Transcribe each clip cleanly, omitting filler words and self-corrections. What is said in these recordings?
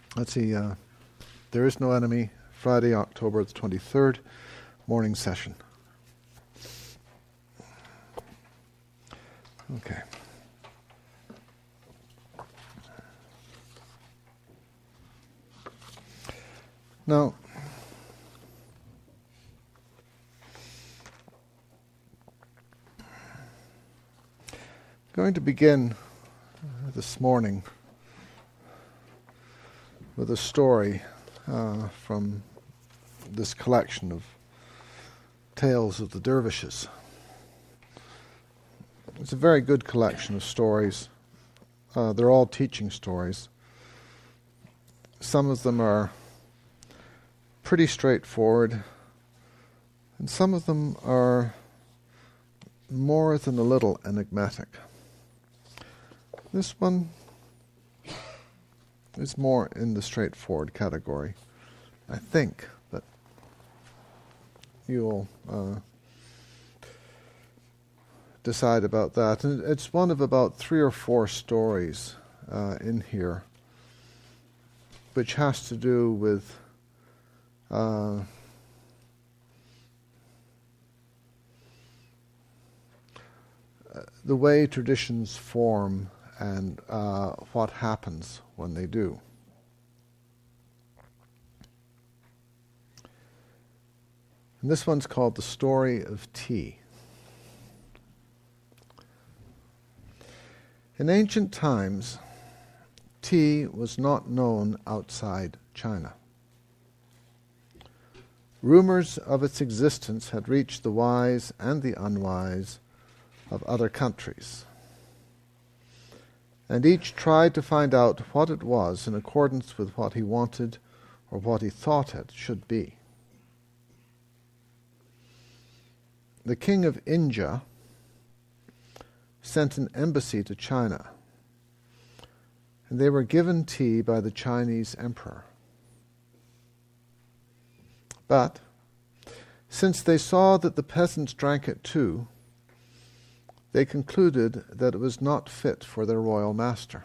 Let's see, There Is No Enemy, Friday, October the 23rd, morning session. Okay. Now, I'm going to begin this morning with a story from this collection of tales of the dervishes. It's a very good collection of stories. They're all teaching stories. Some of them are pretty straightforward, and some of them are more than a little enigmatic. This one is more in the straightforward category. I think that you'll decide about that. And it's one of about 3 or 4 stories in here, which has to do with the way traditions form and what happens when they do. And this one's called The Story of Tea. In ancient times, tea was not known outside China. Rumors of its existence had reached the wise and the unwise of other countries, and each tried to find out what it was in accordance with what he wanted or what he thought it should be. The king of India sent an embassy to China, and they were given tea by the Chinese emperor. But since they saw that the peasants drank it too, they concluded that it was not fit for their royal master.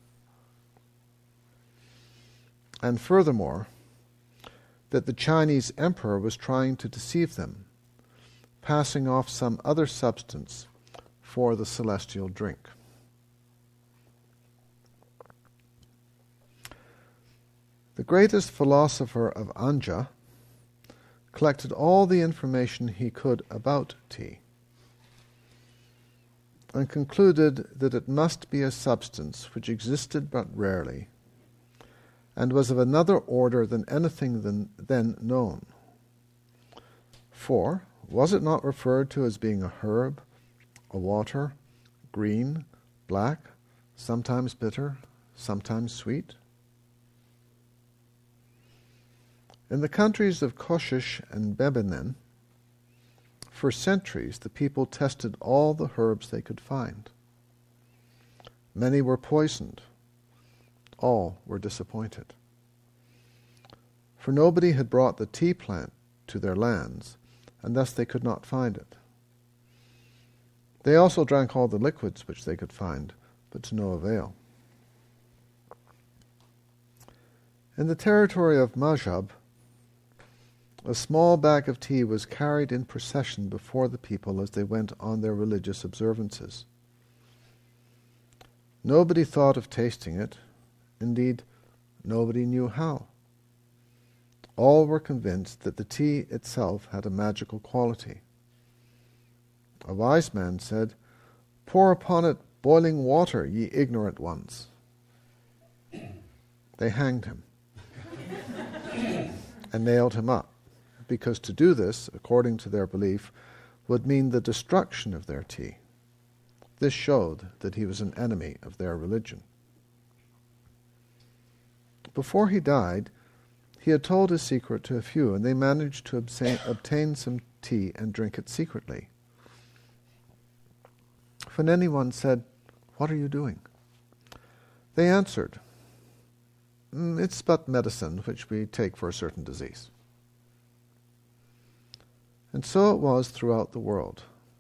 And furthermore, that the Chinese emperor was trying to deceive them, passing off some other substance for the celestial drink. The greatest philosopher of Anja collected all the information he could about tea, and concluded that it must be a substance which existed but rarely, and was of another order than anything then known. For, was it not referred to as being a herb, a water, green, black, sometimes bitter, sometimes sweet? In the countries of Koshish and Bebenin, for centuries the people tested all the herbs they could find. Many were poisoned. All were disappointed. For nobody had brought the tea plant to their lands, and thus they could not find it. They also drank all the liquids which they could find, but to no avail. In the territory of Majab, a small bag of tea was carried in procession before the people as they went on their religious observances. Nobody thought of tasting it. Indeed, nobody knew how. All were convinced that the tea itself had a magical quality. A wise man said, "Pour upon it boiling water, ye ignorant ones." They hanged him and nailed him up, because to do this, according to their belief, would mean the destruction of their tea. This showed that he was an enemy of their religion. Before he died, he had told his secret to a few, and they managed to obtain some tea and drink it secretly. When anyone said, "What are you doing?" they answered, "It's but medicine which we take for a certain disease." And so it was throughout the world.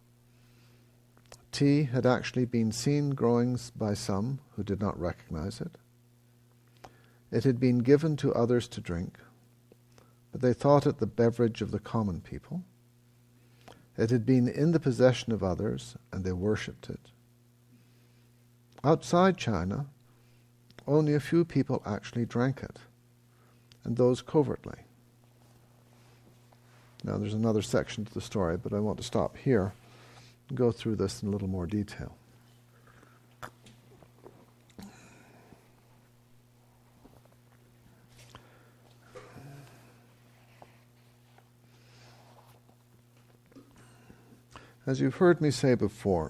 Tea had actually been seen growing by some who did not recognize it. It had been given to others to drink, but they thought it the beverage of the common people. It had been in the possession of others, and they worshipped it. Outside China, only a few people actually drank it, and those covertly. Now there's another section to the story, but I want to stop here and go through this in a little more detail. As you've heard me say before,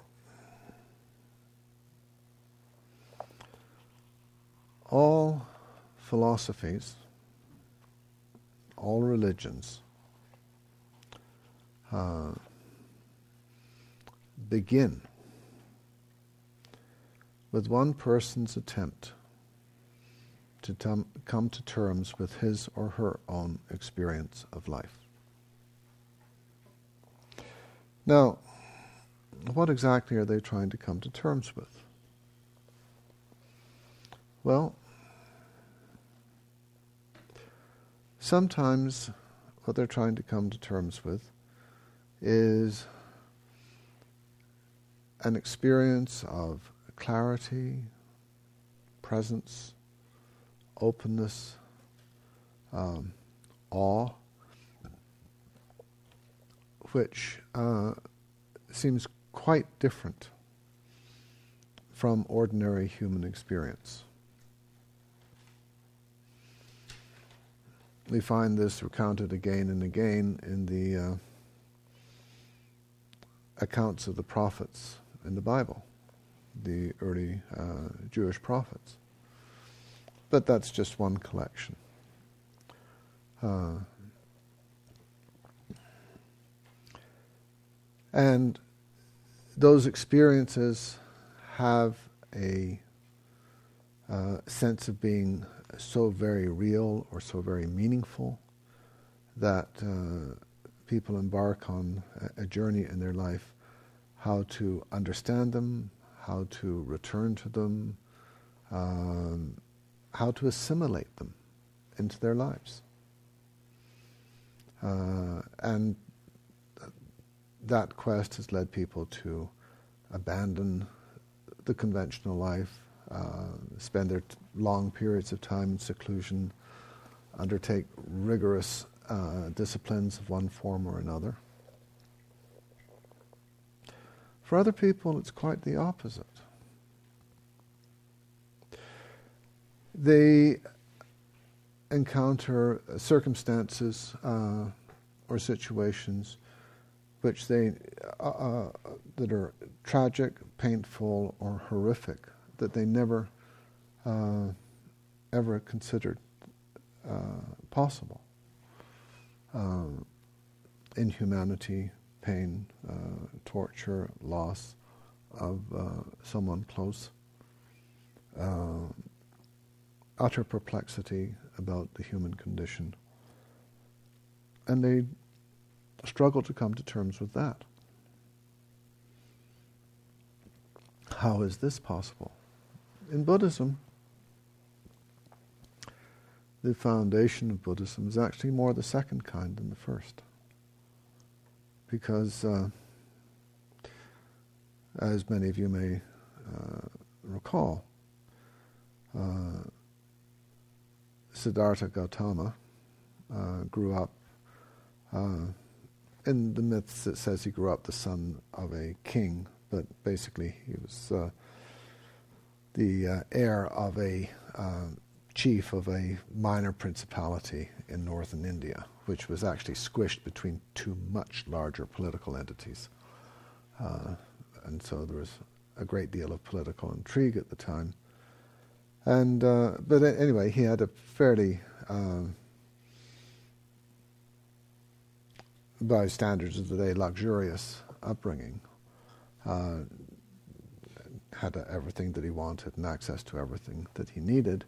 all philosophies, all religions begin with one person's attempt to come to terms with his or her own experience of life. Now, what exactly are they trying to come to terms with? Well, sometimes what they're trying to come to terms with is an experience of clarity, presence, openness, awe, which seems quite different from ordinary human experience. We find this recounted again and again in the accounts of the prophets in the Bible, the early Jewish prophets. But that's just one collection. And those experiences have a sense of being so very real or so very meaningful that people embark on a journey in their life, how to understand them, how to return to them, how to assimilate them into their lives. And that quest has led people to abandon the conventional life, spend their long periods of time in seclusion, undertake rigorous disciplines of one form or another. For other people, it's quite the opposite. They encounter circumstances or situations which that are tragic, painful, or horrific, that they never ever considered possible. Inhumanity, pain, torture, loss of someone close, utter perplexity about the human condition. And they struggle to come to terms with that. How is this possible? In Buddhism, the foundation of Buddhism is actually more the second kind than the first. Because, as many of you may recall, Siddhartha Gautama grew up in the myths. It says he grew up the son of a king, but basically he was the heir of a chief of a minor principality in northern India, which was actually squished between two much larger political entities. And so there was a great deal of political intrigue at the time. And but anyway, he had a fairly, by standards of the day, luxurious upbringing. Had everything that he wanted and access to everything that he needed,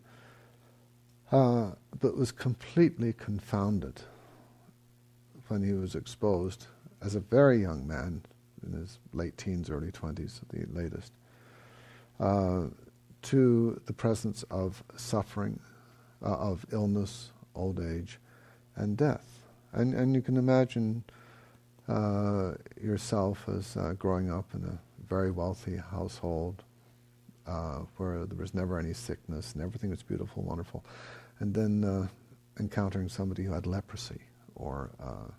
but was completely confounded when he was exposed as a very young man, in his late teens, early 20s at the latest, to the presence of suffering of illness, old age, and death. And you can imagine yourself as growing up in a very wealthy household where there was never any sickness and everything was beautiful, wonderful, and then encountering somebody who had leprosy, or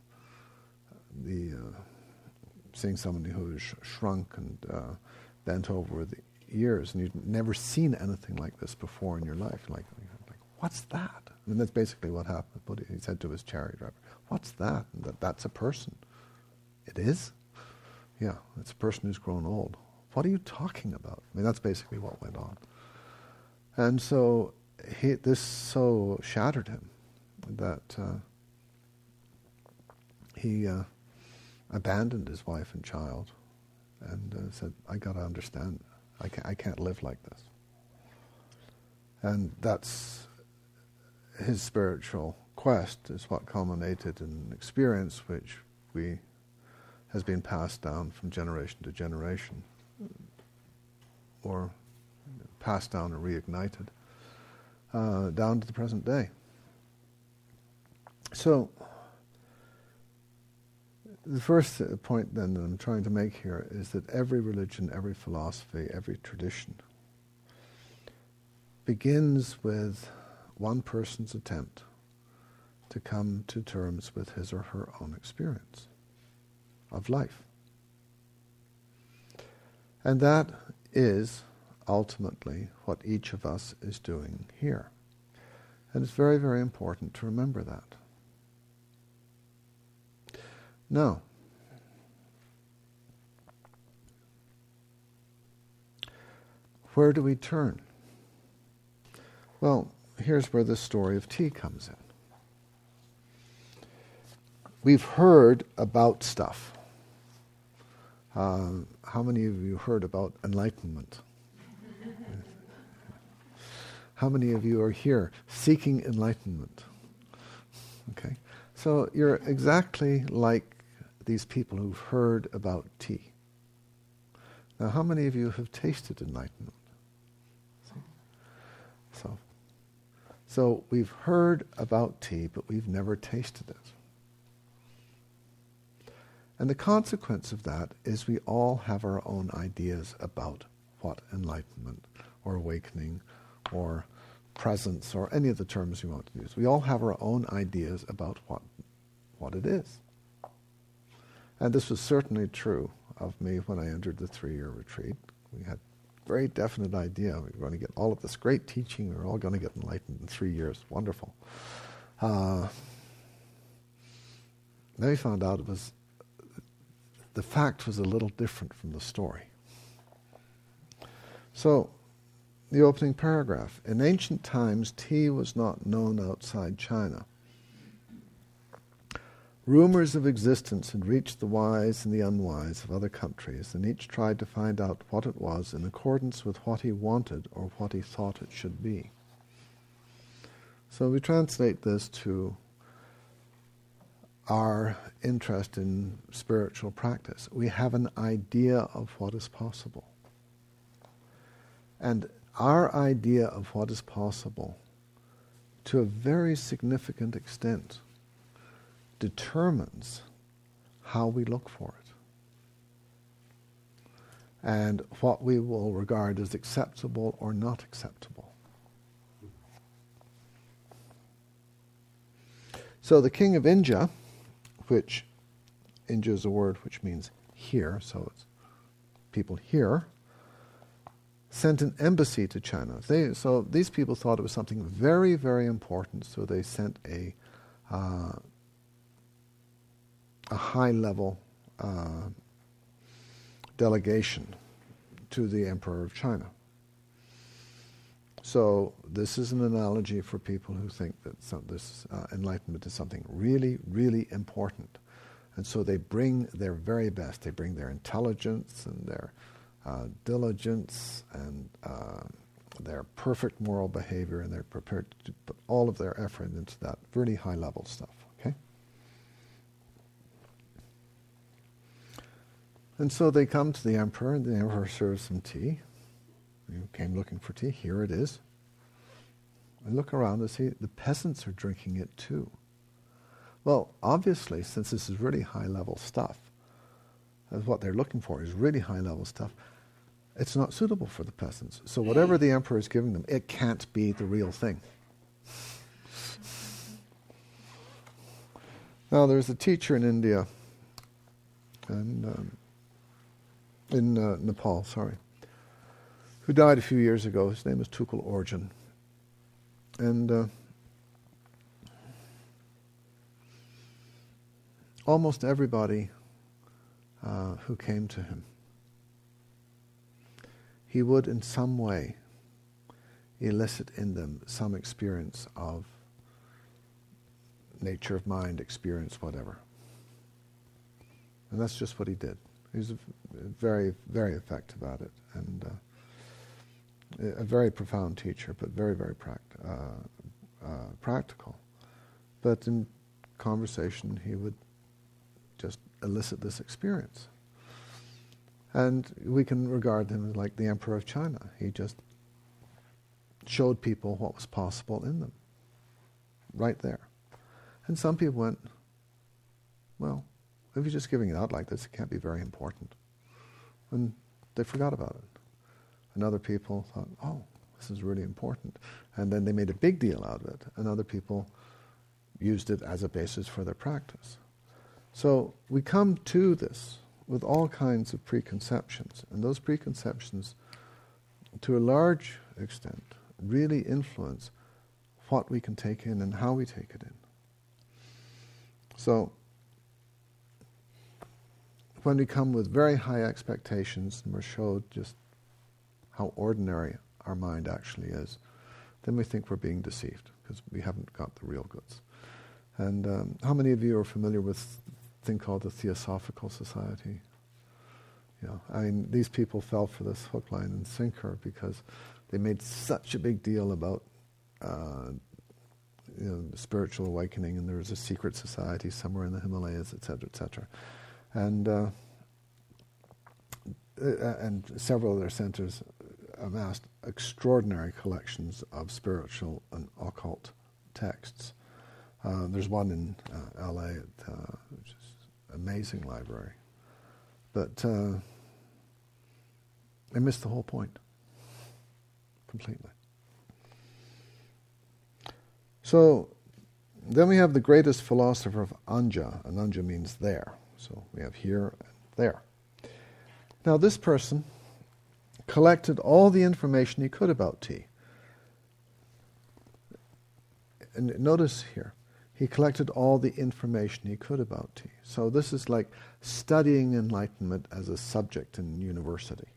seeing somebody who was shrunk and bent over the years, and you'd never seen anything like this before in your life. Like, what's that? I mean, that's basically what happened. But he said to his chariot driver, "What's that?" And that's a person. It is? Yeah, it's a person who's grown old. What are you talking about? I mean, that's basically what went on. And so this so shattered him that he abandoned his wife and child and said, "I got to understand. I can't live like this." And that's his spiritual quest, is what culminated in an experience which has been passed down from generation to generation, or passed down or reignited down to the present day. So the first point then that I'm trying to make here is that every religion, every philosophy, every tradition begins with one person's attempt to come to terms with his or her own experience of life. And that is ultimately what each of us is doing here. And it's very, very important to remember that. Now, where do we turn? Well, here's where the story of tea comes in. We've heard about stuff. How many of you heard about enlightenment? How many of you are here seeking enlightenment? Okay, so you're exactly like these people who've heard about tea. Now, how many of you have tasted enlightenment? So we've heard about tea, but we've never tasted it. And the consequence of that is we all have our own ideas about what enlightenment or awakening or presence or any of the terms you want to use. We all have our own ideas about what it is. And this was certainly true of me when I entered the 3-year retreat. We had a very definite idea. We were going to get all of this great teaching. We were all going to get enlightened in 3 years. Wonderful. Then we found out the fact was a little different from the story. So, the opening paragraph. In ancient times, tea was not known outside China. Rumors of existence had reached the wise and the unwise of other countries, and each tried to find out what it was in accordance with what he wanted or what he thought it should be. So we translate this to our interest in spiritual practice. We have an idea of what is possible. And our idea of what is possible, to a very significant extent, determines how we look for it and what we will regard as acceptable or not acceptable. So the king of India, which India is a word which means here, so it's people here, sent an embassy to China. So these people thought it was something very, very important, so they sent a high-level delegation to the Emperor of China. So this is an analogy for people who think that this enlightenment is something really, really important. And so they bring their very best. They bring their intelligence and their diligence and their perfect moral behavior, and they're prepared to put all of their effort into that really high-level stuff. Okay? And so they come to the emperor, and the emperor serves some tea. You came looking for tea. Here it is. and look around and see the peasants are drinking it too. Well, obviously, since this is really high-level stuff, that's what they're looking for, is really high-level stuff, it's not suitable for the peasants. So whatever the emperor is giving them, it can't be the real thing. Now, there's a teacher in India, and in Nepal, who died a few years ago. His name was Tukul Orjan. And almost everybody who came to him, he would in some way elicit in them some experience of nature of mind, experience, whatever. And that's just what he did. He was very, very effective at it, and a very profound teacher, but very, very practical. But in conversation, he would just elicit this experience. And we can regard him as like the Emperor of China. He just showed people what was possible in them, right there. And some people went, well, if you're just giving it out like this, it can't be very important. And they forgot about it. And other people thought, oh, this is really important. And then they made a big deal out of it. And other people used it as a basis for their practice. So we come to this with all kinds of preconceptions. And those preconceptions, to a large extent, really influence what we can take in and how we take it in. So, when we come with very high expectations and we're showed just how ordinary our mind actually is, then we think we're being deceived because we haven't got the real goods. And how many of you are familiar with a thing called the Theosophical Society? You know, I mean, these people fell for this hook, line, and sinker because they made such a big deal about spiritual awakening, and there was a secret society somewhere in the Himalayas, etc., etc. And several of their centers amassed extraordinary collections of spiritual and occult texts. There's one in LA, which is an amazing library. But I missed the whole point completely. So then we have the greatest philosopher of Anja, and Anja means there. So we have here and there. Now this person collected all the information he could about tea. And notice here, he collected all the information he could about tea. So this is like studying enlightenment as a subject in university.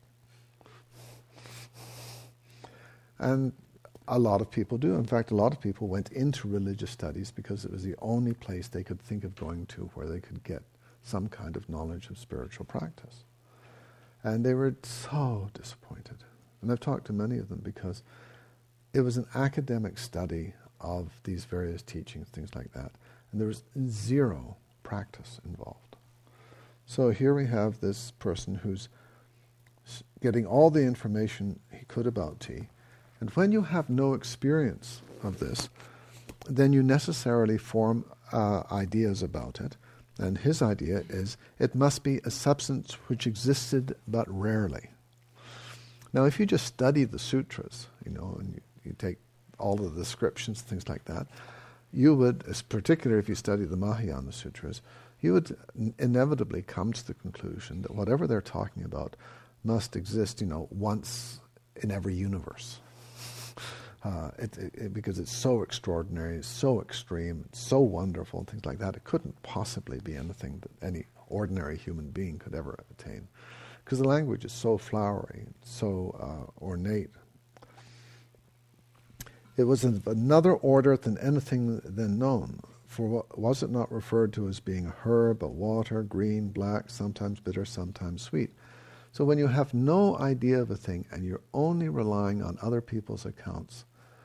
And a lot of people do. In fact, a lot of people went into religious studies because it was the only place they could think of going to where they could get some kind of knowledge of spiritual practice. And they were so disappointed. And I've talked to many of them because it was an academic study of these various teachings, things like that. And there was zero practice involved. So here we have this person who's getting all the information he could about tea. And when you have no experience of this, then you necessarily form ideas about it. And his idea is it must be a substance which existed but rarely. Now, if you just study the sutras, and you take all of the descriptions, things like that, you would, particularly if you study the Mahayana sutras, you would inevitably come to the conclusion that whatever they're talking about must exist, once in every universe. Because it's so extraordinary, it's so extreme, it's so wonderful, and things like that, it couldn't possibly be anything that any ordinary human being could ever attain. Because the language is so flowery, so ornate. It was of another order than anything then known, for was it not referred to as being a herb, a water, green, black, sometimes bitter, sometimes sweet. So when you have no idea of a thing and you're only relying on other people's accounts,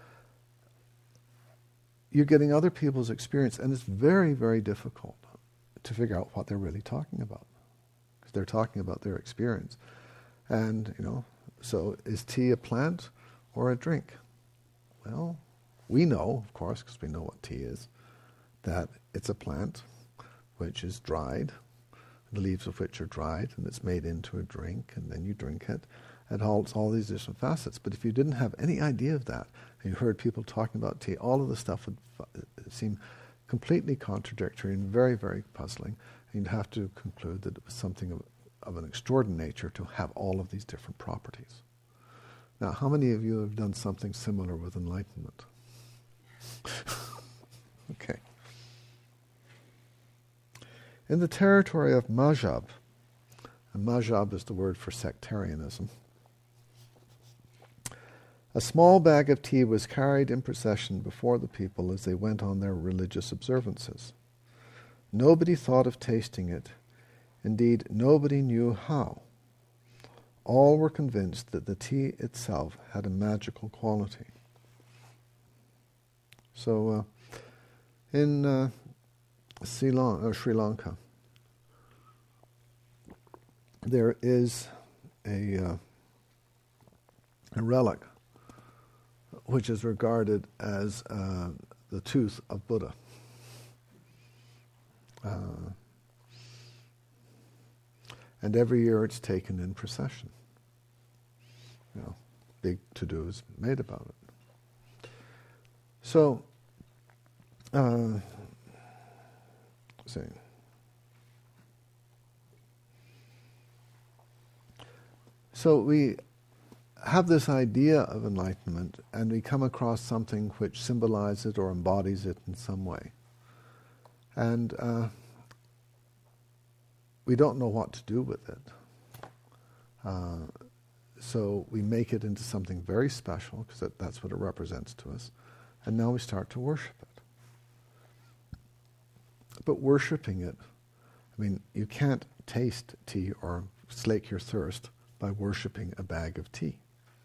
you're getting other people's experience, and it's very, very difficult to figure out what they're really talking about, because they're talking about their experience. And, so is tea a plant or a drink? Well, We know, of course, because we know what tea is, that it's a plant which is dried, the leaves of which are dried, and it's made into a drink, and then you drink it. It holds all these different facets. But if you didn't have any idea of that, and you heard people talking about tea, all of the stuff would seem completely contradictory and very, very puzzling. And you'd have to conclude that it was something of an extraordinary nature to have all of these different properties. Now, how many of you have done something similar with enlightenment? Okay. In the territory of Mazhab, and Mazhab is the word for sectarianism, a small bag of tea was carried in procession before the people as they went on their religious observances. Nobody thought of tasting it. Indeed, nobody knew how. All were convinced that the tea itself had a magical quality. So, in Sri Lanka, there is a relic which is regarded as the tooth of Buddha. And every year it's taken in procession. Big to-dos made about it. So, So we have this idea of enlightenment, and we come across something which symbolizes it or embodies it in some way. And we don't know what to do with it. So we make it into something very special, because that's what it represents to us. And now we start to worship it. But worshipping it, you can't taste tea or slake your thirst by worshipping a bag of tea.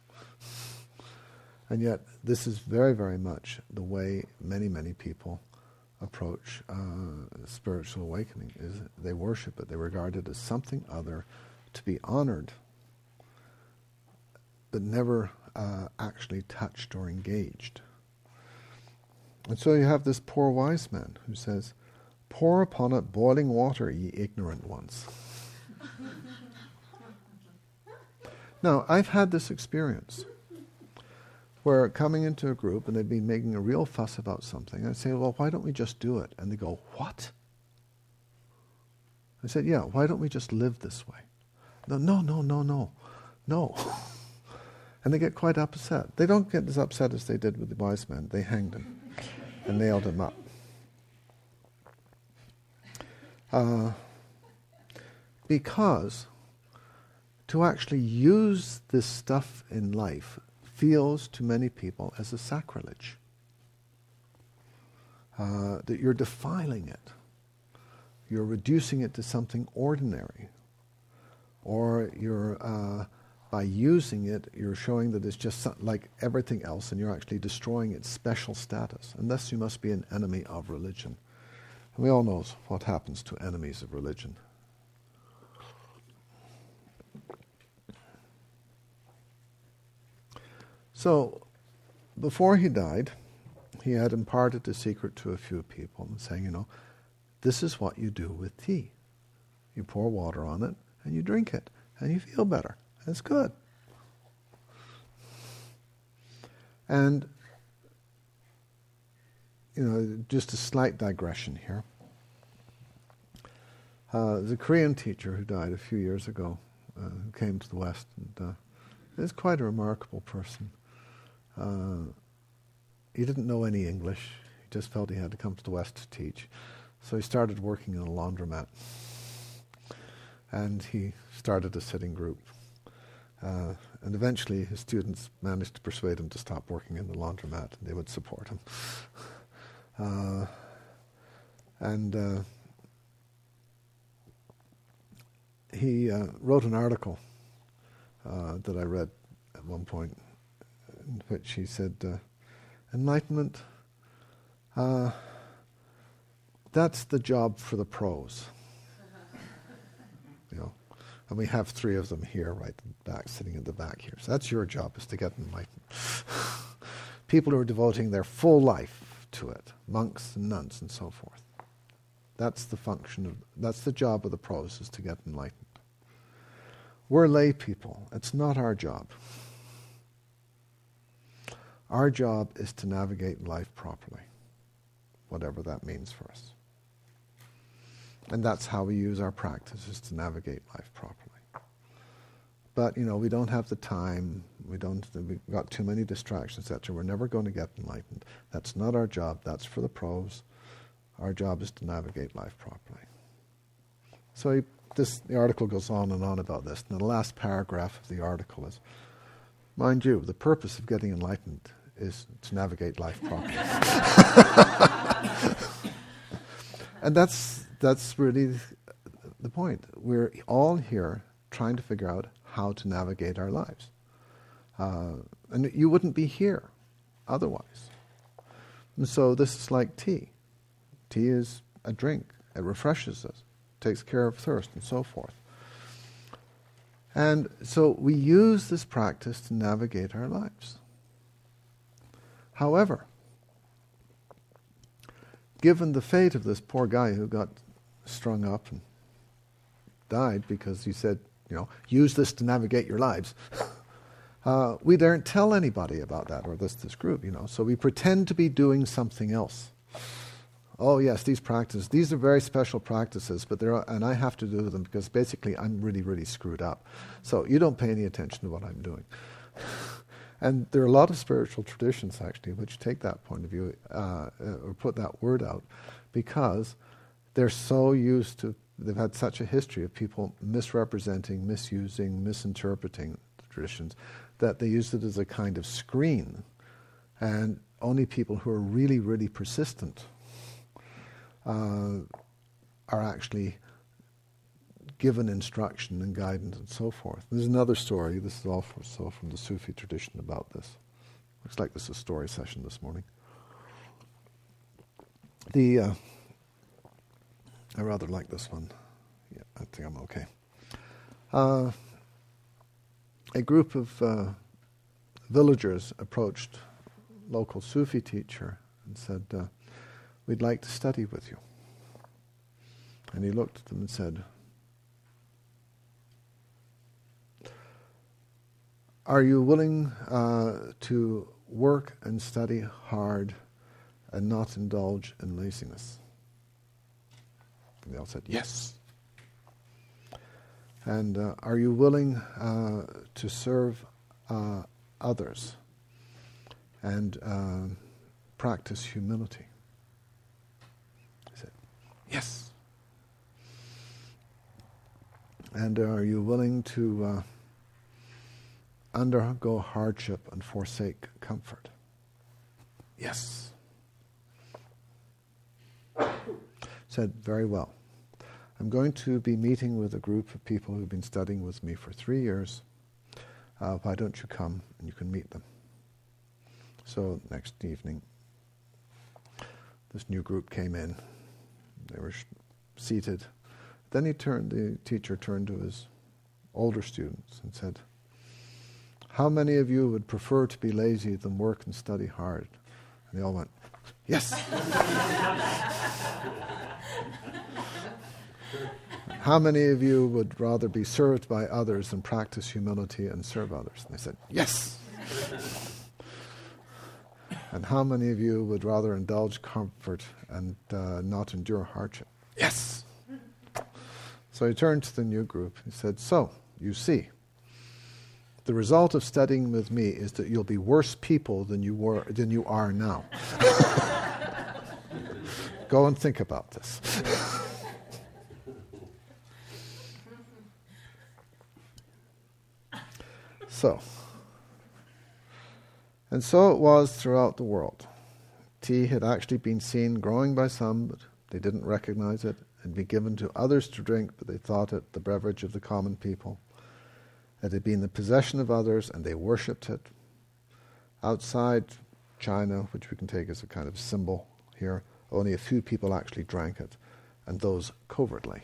And yet, this is very, very much the way many, many people approach spiritual awakening, is they worship it. They regard it as something other, to be honored, but never actually touched or engaged. And so you have this poor wise man who says, "Pour upon it boiling water, ye ignorant ones." Now, I've had this experience where coming into a group and they've been making a real fuss about something, I'd say, "Well, why don't we just do it?" And they go, "What?" I said, "Yeah, why don't we just live this way?" No. And they get quite upset. They don't get as upset as they did with the wise man. They hanged him and nailed him up. Because to actually use this stuff in life feels to many people as a sacrilege. That you're defiling it. You're reducing it to something ordinary. Or you're, by using it, you're showing that it's just like everything else, and you're actually destroying its special status. And thus you must be an enemy of religion. And we all know what happens to enemies of religion. So, before he died, he had imparted the secret to a few people, and saying, this is what you do with tea. You pour water on it, and you drink it, and you feel better. And it's good. And, just a slight digression here. There's a Korean teacher who died a few years ago, who came to the West, and is quite a remarkable person. He didn't know any English. He just felt he had to come to the West to teach. So he started working in a laundromat. And he started a sitting group. And eventually his students managed to persuade him to stop working in the laundromat, and they would support him. He wrote an article that I read at one point, in which he said, enlightenment, that's the job for the pros. And we have 3 of them here, right back, sitting in the back here. So that's your job, is to get enlightened. people who are devoting their full life to it, monks and nuns and so forth. That's the job of the pros, is to get enlightened. We're lay people. It's not our job. Our job is to navigate life properly, whatever that means for us. And that's how we use our practice, is to navigate life properly. But, we don't have the time, we've got too many distractions, etc. We're never going to get enlightened. That's not our job, that's for the pros. Our job is to navigate life properly. So the article goes on and on about this. And the last paragraph of the article is, mind you, the purpose of getting enlightened is to navigate life properly. And that's really the point. We're all here trying to figure out how to navigate our lives. And you wouldn't be here otherwise. And so this is like tea. Tea is a drink. It refreshes us, takes care of thirst, and so forth. And so we use this practice to navigate our lives. However, given the fate of this poor guy who got strung up and died because he said, use this to navigate your lives, we daren't tell anybody about that, or this group, So we pretend to be doing something else. Oh yes, these are very special practices, but and I have to do them because basically I'm really, really screwed up. So you don't pay any attention to what I'm doing. And there are a lot of spiritual traditions, actually, which take that point of view, or put that word out, because they're so used to, they've had such a history of people misrepresenting, misusing, misinterpreting the traditions, that they use it as a kind of screen. And only people who are really, really persistent are actually given instruction and guidance and so forth. There's another story, this is also from the Sufi tradition about this. Looks like this is a story session this morning. I rather like this one. Yeah, I think I'm okay. A group of villagers approached local Sufi teacher and said, we'd like to study with you. And he looked at them and said, are you willing to work and study hard and not indulge in laziness? And they all said, yes. And are you willing to serve others and practice humility? I said, yes. And are you willing to undergo hardship and forsake comfort? Yes. Said, very well. I'm going to be meeting with a group of people who've been studying with me for 3 years. Why don't you come and you can meet them? So next evening, this new group came in. They were seated. Then the teacher turned to his older students and said, how many of you would prefer to be lazy than work and study hard? And they all went, yes. How many of you would rather be served by others than practice humility and serve others? And they said, yes. And how many of you would rather indulge comfort and not endure hardship? Yes. So he turned to the new group. He said, so, you see, the result of studying with me is that you'll be worse people than you are now. Go and think about this. So it was throughout the world. Tea had actually been seen growing by some, but they didn't recognize it, and been given to others to drink, but they thought it the beverage of the common people. It had been the possession of others, and they worshipped it. Outside China, which we can take as a kind of symbol here, only a few people actually drank it, and those covertly.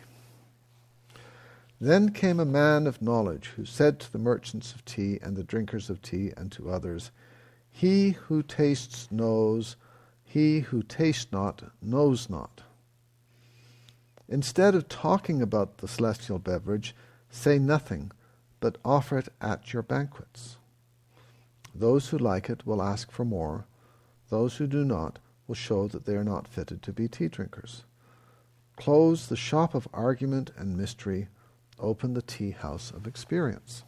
Then came a man of knowledge who said to the merchants of tea and the drinkers of tea and to others, He who tastes knows, he who tastes not knows not. Instead of talking about the celestial beverage, say nothing, but offer it at your banquets. Those who like it will ask for more. Those who do not will show that they are not fitted to be tea drinkers. Close the shop of argument and mystery. Open the tea house of experience.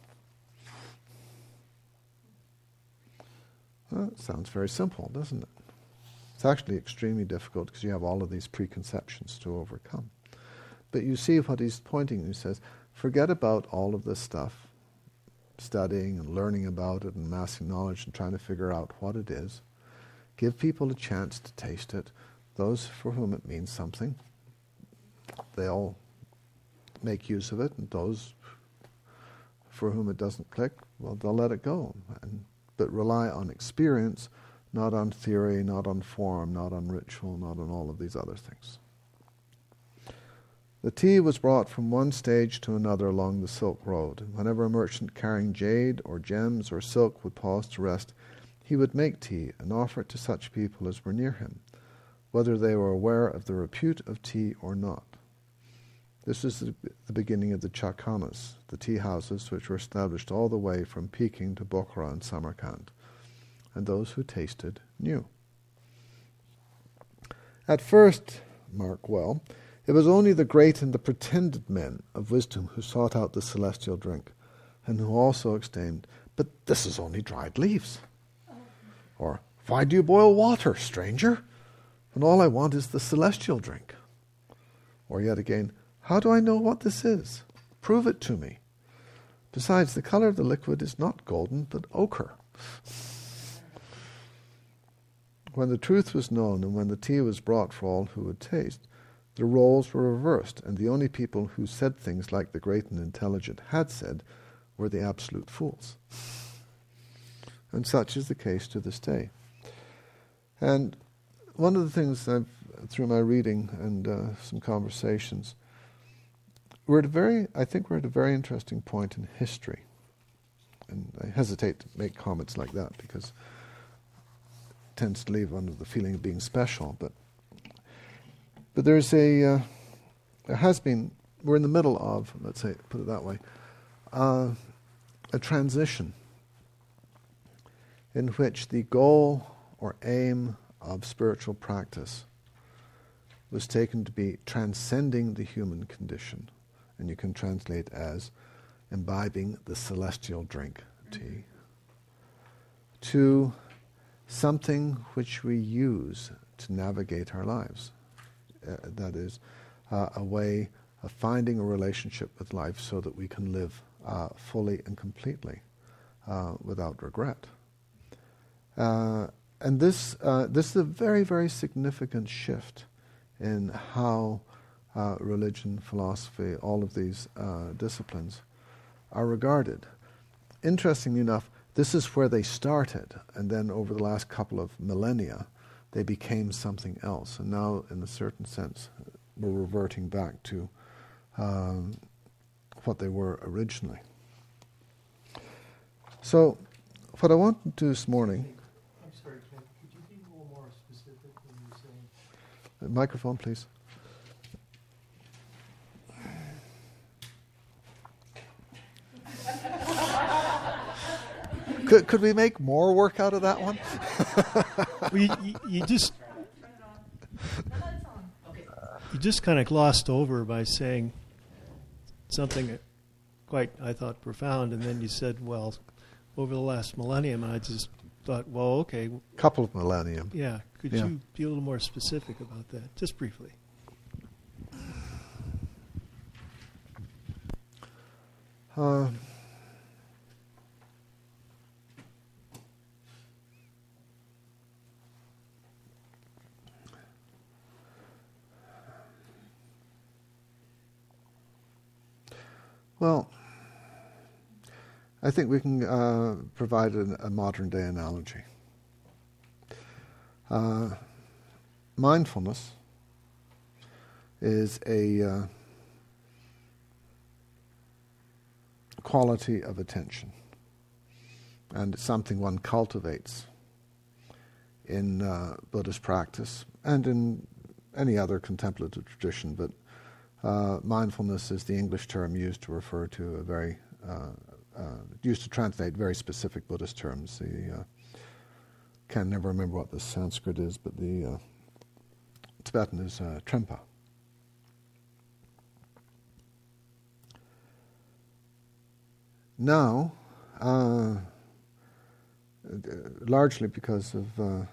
Well, it sounds very simple, doesn't it? It's actually extremely difficult because you have all of these preconceptions to overcome. But you see what he's pointing to. He says, forget about all of this stuff, studying and learning about it and amassing knowledge and trying to figure out what it is. Give people a chance to taste it. Those for whom it means something, they'll make use of it, and those for whom it doesn't click, well, they'll let it go. But rely on experience, not on theory, not on form, not on ritual, not on all of these other things. The tea was brought from one stage to another along the Silk Road, and whenever a merchant carrying jade or gems or silk would pause to rest, he would make tea and offer it to such people as were near him, whether they were aware of the repute of tea or not. This is the beginning of the chakhanas, the tea houses which were established all the way from Peking to Bukhara and Samarkand, and those who tasted knew. At first, mark well, it was only the great and the pretended men of wisdom who sought out the celestial drink, and who also exclaimed, "But this is only dried leaves." Or, "Why do you boil water, stranger? And all I want is the celestial drink." Or yet again, "How do I know what this is? Prove it to me. Besides, the color of the liquid is not golden, but ochre." When the truth was known, and when the tea was brought for all who would taste, the roles were reversed, and the only people who said things like the great and intelligent had said were the absolute fools. And such is the case to this day. And one of the things through my reading and some conversations, I think we're at a very interesting point in history. And I hesitate to make comments like that because it tends to leave under the feeling of being special. But there's there has been, we're in the middle of, let's say, put it that way, a transition in which the goal or aim of spiritual practice was taken to be transcending the human condition. And you can translate as imbibing the celestial drink, tea, to something which we use to navigate our lives. That is a way of finding a relationship with life so that we can live fully and completely without regret. And this is a very, very significant shift in how religion, philosophy, all of these disciplines are regarded. Interestingly enough, this is where they started, and then over the last couple of millennia, they became something else. And now, in a certain sense, we're reverting back to what they were originally. So, what I want to do this morning... I'm sorry, Ken, could you be a little more specific when you're saying... Microphone, please. Could we make more work out of that one? Well, you just kind of glossed over by saying something quite, I thought, profound, and then you said, well, over the last millennium, and I just thought, well, okay. Couple of millennium. Yeah. Could you be a little more specific about that, just briefly? Well, I think we can provide a modern-day analogy. Mindfulness is a quality of attention, and it's something one cultivates in Buddhist practice and in any other contemplative tradition, but mindfulness is the English term used to refer to a very, used to translate very specific Buddhist terms. Can never remember what the Sanskrit is, but the Tibetan is Trempa. Now, largely because of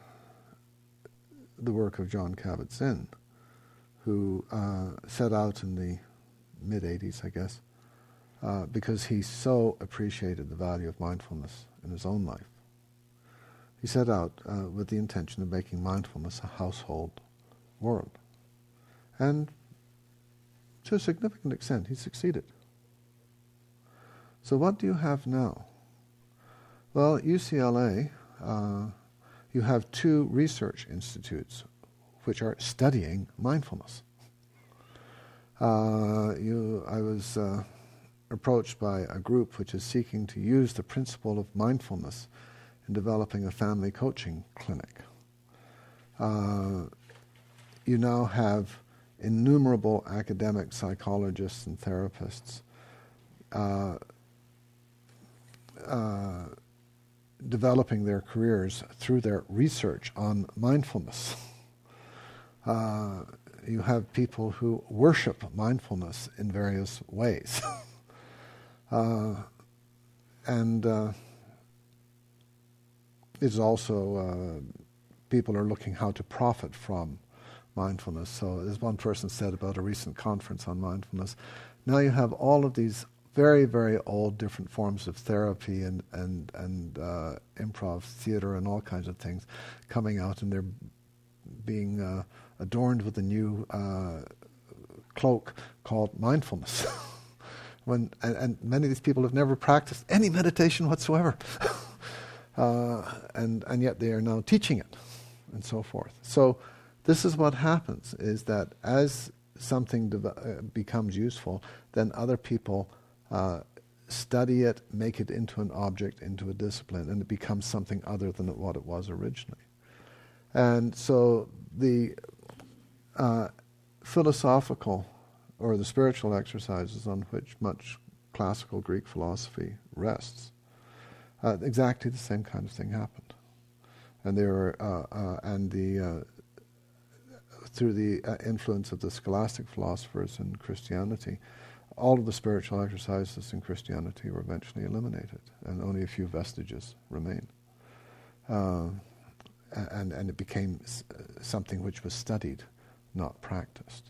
the work of Jon Kabat-Zinn, who set out in the mid-'80s, I guess, because he so appreciated the value of mindfulness in his own life. He set out with the intention of making mindfulness a household word. And to a significant extent, he succeeded. So what do you have now? Well, at UCLA, you have 2 research institutes which are studying mindfulness. I was approached by a group which is seeking to use the principle of mindfulness in developing a family coaching clinic. You now have innumerable academic psychologists and therapists developing their careers through their research on mindfulness. You have people who worship mindfulness in various ways. And it's also, people are looking how to profit from mindfulness. So as one person said about a recent conference on mindfulness, now you have all of these very, very old different forms of therapy and improv theater and all kinds of things coming out, and they're being adorned with a new cloak called mindfulness. And many of these people have never practiced any meditation whatsoever, and yet they are now teaching it, and so forth. So this is what happens: is that as something becomes useful, then other people study it, make it into an object, into a discipline, and it becomes something other than what it was originally. And so the philosophical or the spiritual exercises on which much classical Greek philosophy rests, exactly the same kind of thing happened. And there were, through the influence of the scholastic philosophers in Christianity, all of the spiritual exercises in Christianity were eventually eliminated, and only a few vestiges remain. And it became something which was studied, not practiced.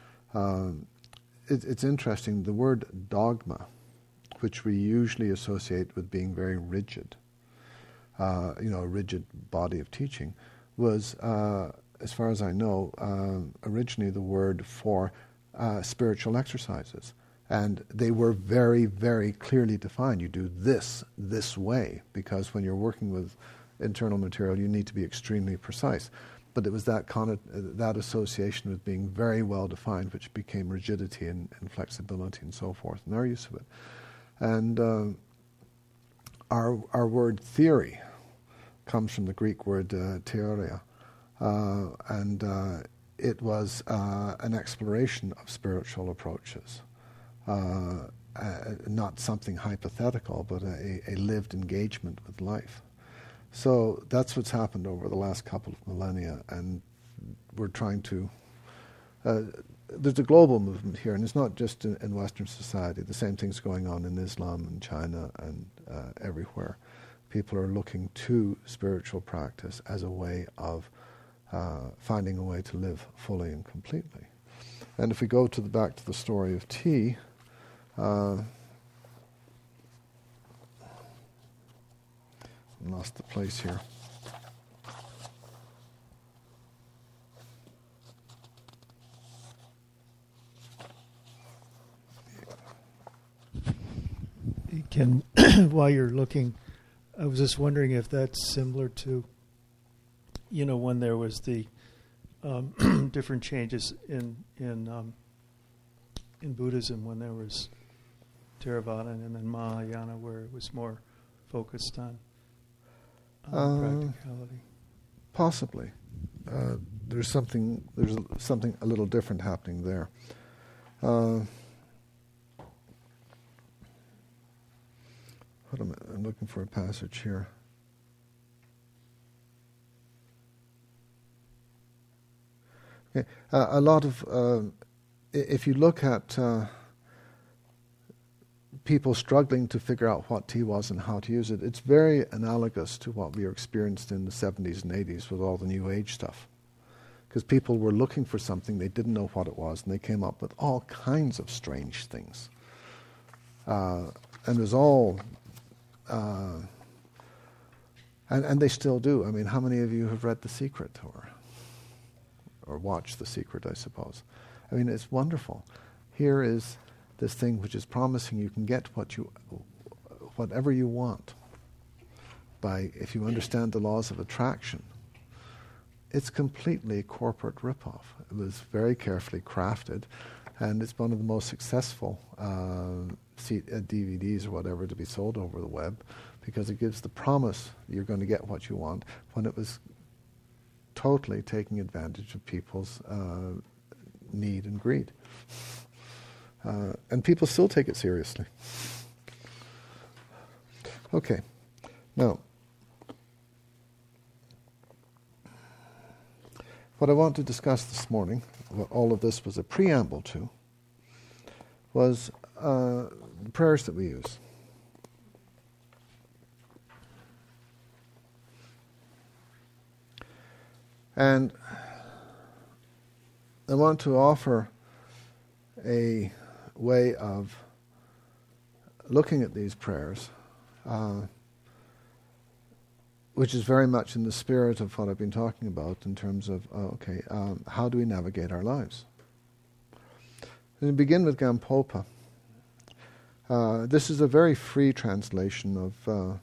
It's interesting, the word dogma, which we usually associate with being very rigid, a rigid body of teaching, was, as far as I know, originally the word for spiritual exercises. And they were very, very clearly defined. You do this way, because when you're working with internal material, you need to be extremely precise. But it was that association with being very well defined, which became rigidity and flexibility and so forth, and our use of it. And our word theory comes from the Greek word theoria, and it was an exploration of spiritual approaches. Not something hypothetical, but a lived engagement with life. So that's what's happened over the last couple of millennia, and we're trying to... there's a global movement here, and it's not just in Western society. The same thing's going on in Islam and China and everywhere. People are looking to spiritual practice as a way of finding a way to live fully and completely. And if we go back to the story of tea, lost the place here. Ken, while you're looking, I was just wondering if that's similar to, when there was the different changes in Buddhism, when there was Theravada and then Mahayana, where it was more focused on practicality. Possibly. There's something a little different happening there. Hold on a minute, I'm looking for a passage here. Okay. A lot of, if you look at people struggling to figure out what tea was and how to use it, it's very analogous to what we experienced in the 70s and 80s with all the New Age stuff. Because people were looking for something, they didn't know what it was, and they came up with all kinds of strange things. And it was all... and they still do. I mean, how many of you have read The Secret or watched The Secret, I suppose? I mean, it's wonderful. Here is this thing which is promising you can get whatever you want by, if you understand the laws of attraction. It's completely a corporate ripoff. It was very carefully crafted, and it's one of the most successful DVDs or whatever to be sold over the web, because it gives the promise you're going to get what you want, when it was totally taking advantage of people's need and greed. And people still take it seriously. Okay, now, what I want to discuss this morning, what all of this was a preamble to, was the prayers that we use. And I want to offer a way of looking at these prayers, which is very much in the spirit of what I've been talking about in terms of, how do we navigate our lives? And we begin with Gampopa. This is a very free translation of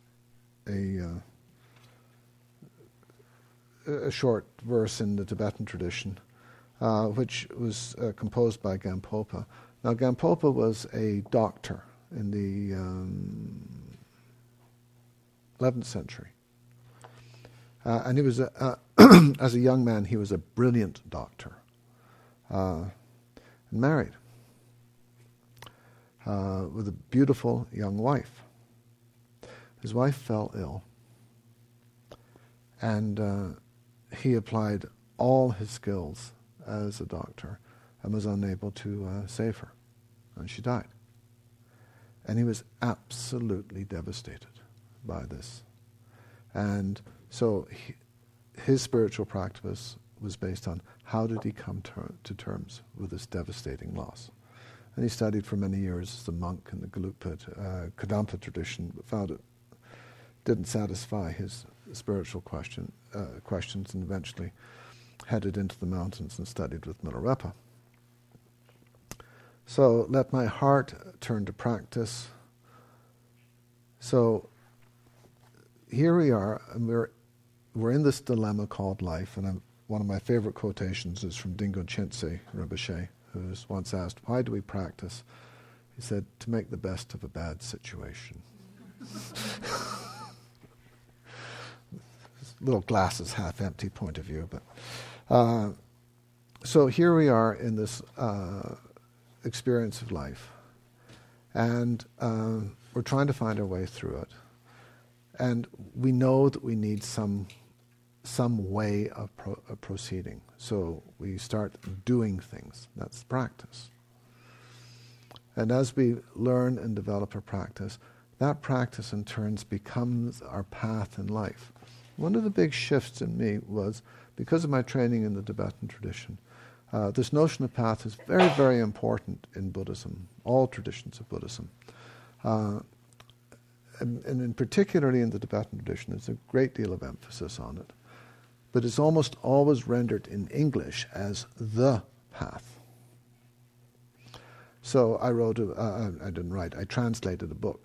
a short verse in the Tibetan tradition, which was composed by Gampopa. Now, Gampopa was a doctor in the 11th century. And he was, as a young man, he was a brilliant doctor, and married, with a beautiful young wife. His wife fell ill, and he applied all his skills as a doctor and was unable to save her, and she died. And he was absolutely devastated by this. And so his spiritual practice was based on how did he come to terms with this devastating loss. And he studied for many years as a monk in the Kadampa tradition, but found it didn't satisfy his spiritual questions, and eventually headed into the mountains and studied with Milarepa. So let my heart turn to practice. So here we are, and we're in this dilemma called life, and one of my favorite quotations is from Dingo Chintse Rinpoche, who was once asked, why do we practice? He said, to make the best of a bad situation. Little glasses half empty point of view, but so here we are in this experience of life, and we're trying to find our way through it, and we know that we need some way of proceeding. So we start doing things. That's practice. And as we learn and develop our practice, that practice in turns becomes our path in life. One of the big shifts in me was, because of my training in the Tibetan tradition, this notion of path is very, very important in Buddhism, all traditions of Buddhism. And in particularly in the Tibetan tradition, there's a great deal of emphasis on it. But it's almost always rendered in English as the path. So I translated a book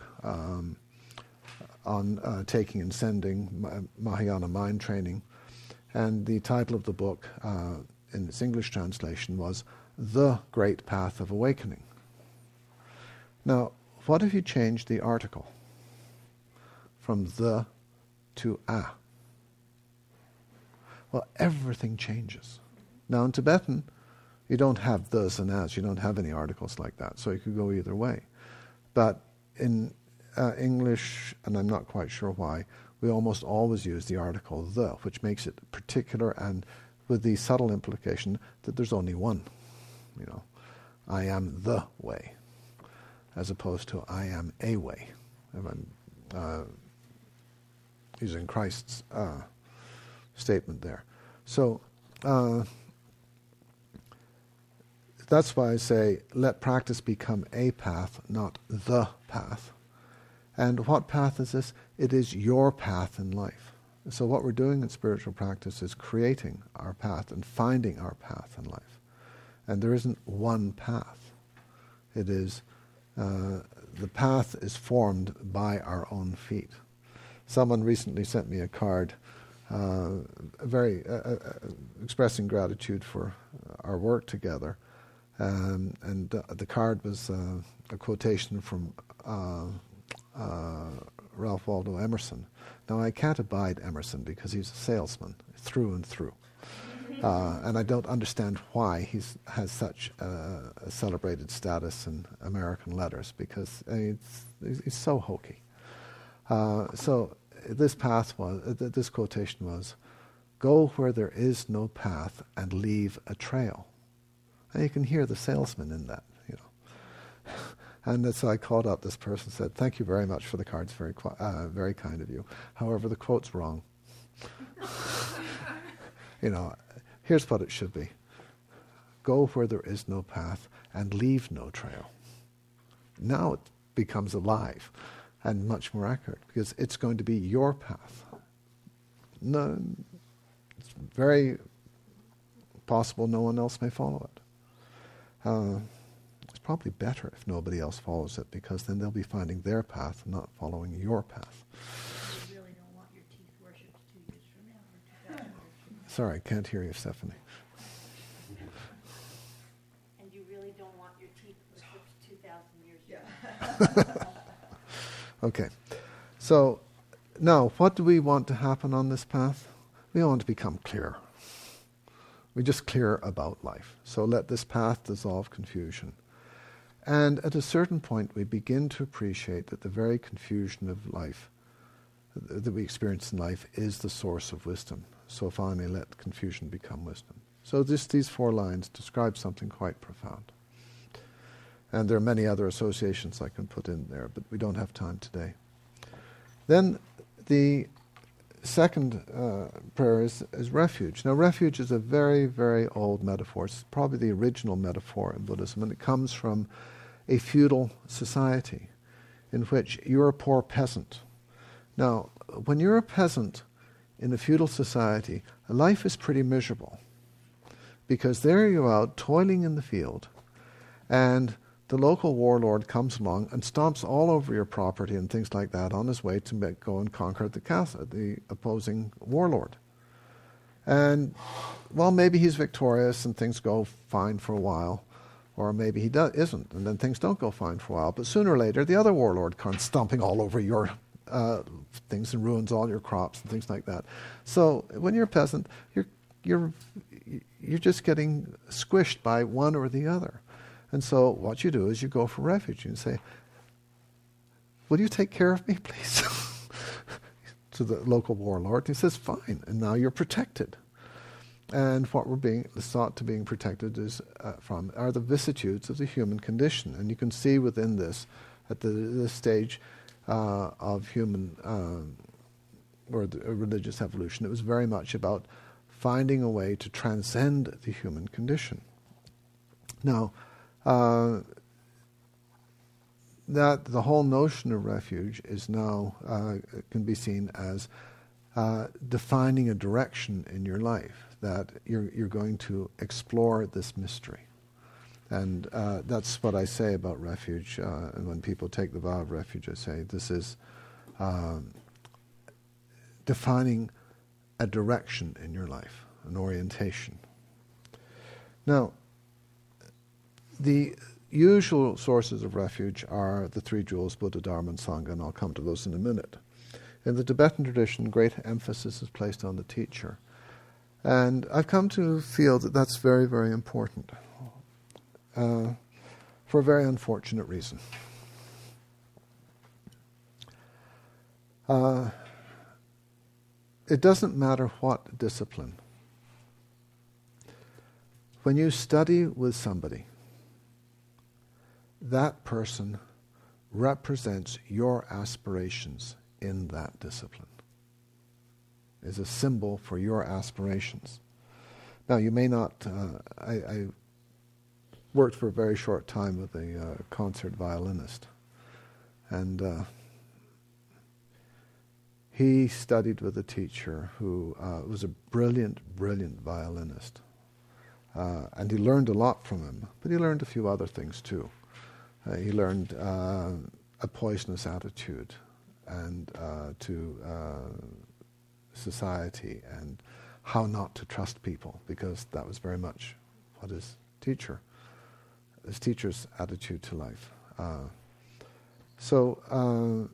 on taking and sending Mahayana mind training. And the title of the book in its English translation was The Great Path of Awakening. Now, what if you change the article from the to a? well, everything changes. Now in Tibetan, you don't have thes and as, you don't have any articles like that, so you could go either way. But in English, and I'm not quite sure why, we almost always use the article the, which makes it particular and with the subtle implication that there's only one. I am the way, as opposed to I am a way. If I'm using Christ's statement there. So that's why I say let practice become a path, not the path. And what path is this? It is your path in life. So what we're doing in spiritual practice is creating our path and finding our path in life. And there isn't one path. It is, the path is formed by our own feet. Someone recently sent me a card expressing gratitude for our work together. And the card was a quotation from Ralph Waldo Emerson. Now, I can't abide Emerson because he's a salesman through and through. And I don't understand why he has such a celebrated status in American letters, because he's so hokey. So this quotation was, "Go where there is no path and leave a trail." And you can hear the salesman in that, And so I called up this person and said, "Thank you very much for the cards, very kind of you. However, the quote's wrong." Here's what it should be. Go where there is no path and leave no trail. Now it becomes alive and much more accurate because it's going to be your path. No, it's very possible no one else may follow it. It's probably better if nobody else follows it, because then they'll be finding their path, not following your path. You really don't want your teeth worshipped 2 years from now or 2,000 years from now. Sorry, I can't hear you, Stephanie. And you really don't want your teeth worshipped 2,000 years from now. Okay. So, now, what do we want to happen on this path? We want to become clear. We just clear about life. So let this path dissolve confusion. And at a certain point, we begin to appreciate that the very confusion of life that we experience in life is the source of wisdom. So finally, let confusion become wisdom. So these 4 lines describe something quite profound. And there are many other associations I can put in there, but we don't have time today. Then the second prayer is refuge. Now, refuge is a very, very old metaphor. It's probably the original metaphor in Buddhism, and it comes from a feudal society in which you're a poor peasant. Now, when you're a peasant in a feudal society, life is pretty miserable, because there you're out toiling in the field, and the local warlord comes along and stomps all over your property and things like that on his way to go and conquer the opposing warlord. And, well, maybe he's victorious and things go fine for a while, or maybe he isn't, and then things don't go fine for a while. But sooner or later, the other warlord comes stomping all over your things and ruins all your crops and things like that. So when you're a peasant, you're just getting squished by one or the other. And so what you do is you go for refuge. You say, "Will you take care of me, please?" to the local warlord. He says, "Fine." And now you're protected. And what we're being sought to being protected is from are the vicissitudes of the human condition. And you can see within this, at this stage of human or the religious evolution, it was very much about finding a way to transcend the human condition. Now, that the whole notion of refuge is now can be seen as defining a direction in your life, that you're going to explore this mystery. And that's what I say about refuge. And when people take the vow of refuge, I say this is defining a direction in your life, an orientation. Now, the usual sources of refuge are the 3 jewels, Buddha, Dharma, and Sangha, and I'll come to those in a minute. In the Tibetan tradition, great emphasis is placed on the teacher. And I've come to feel that that's very, very important for a very unfortunate reason. It doesn't matter what discipline. When you study with somebody, that person represents your aspirations in that discipline, is a symbol for your aspirations. Now, you may not, I worked for a very short time with a concert violinist, and he studied with a teacher who was a brilliant, brilliant violinist. And he learned a lot from him, but he learned a few other things too. He learned a poisonous attitude and to society, and how not to trust people, because that was very much what his teacher's attitude to life. So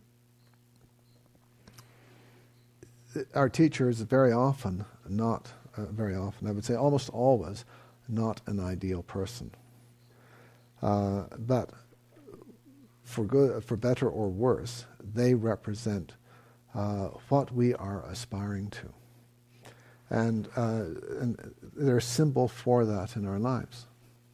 our teacher is very often not, very often, I would say almost always, not an ideal person. But for good, for better or worse, they represent what we are aspiring to. And they're a symbol for that in our lives.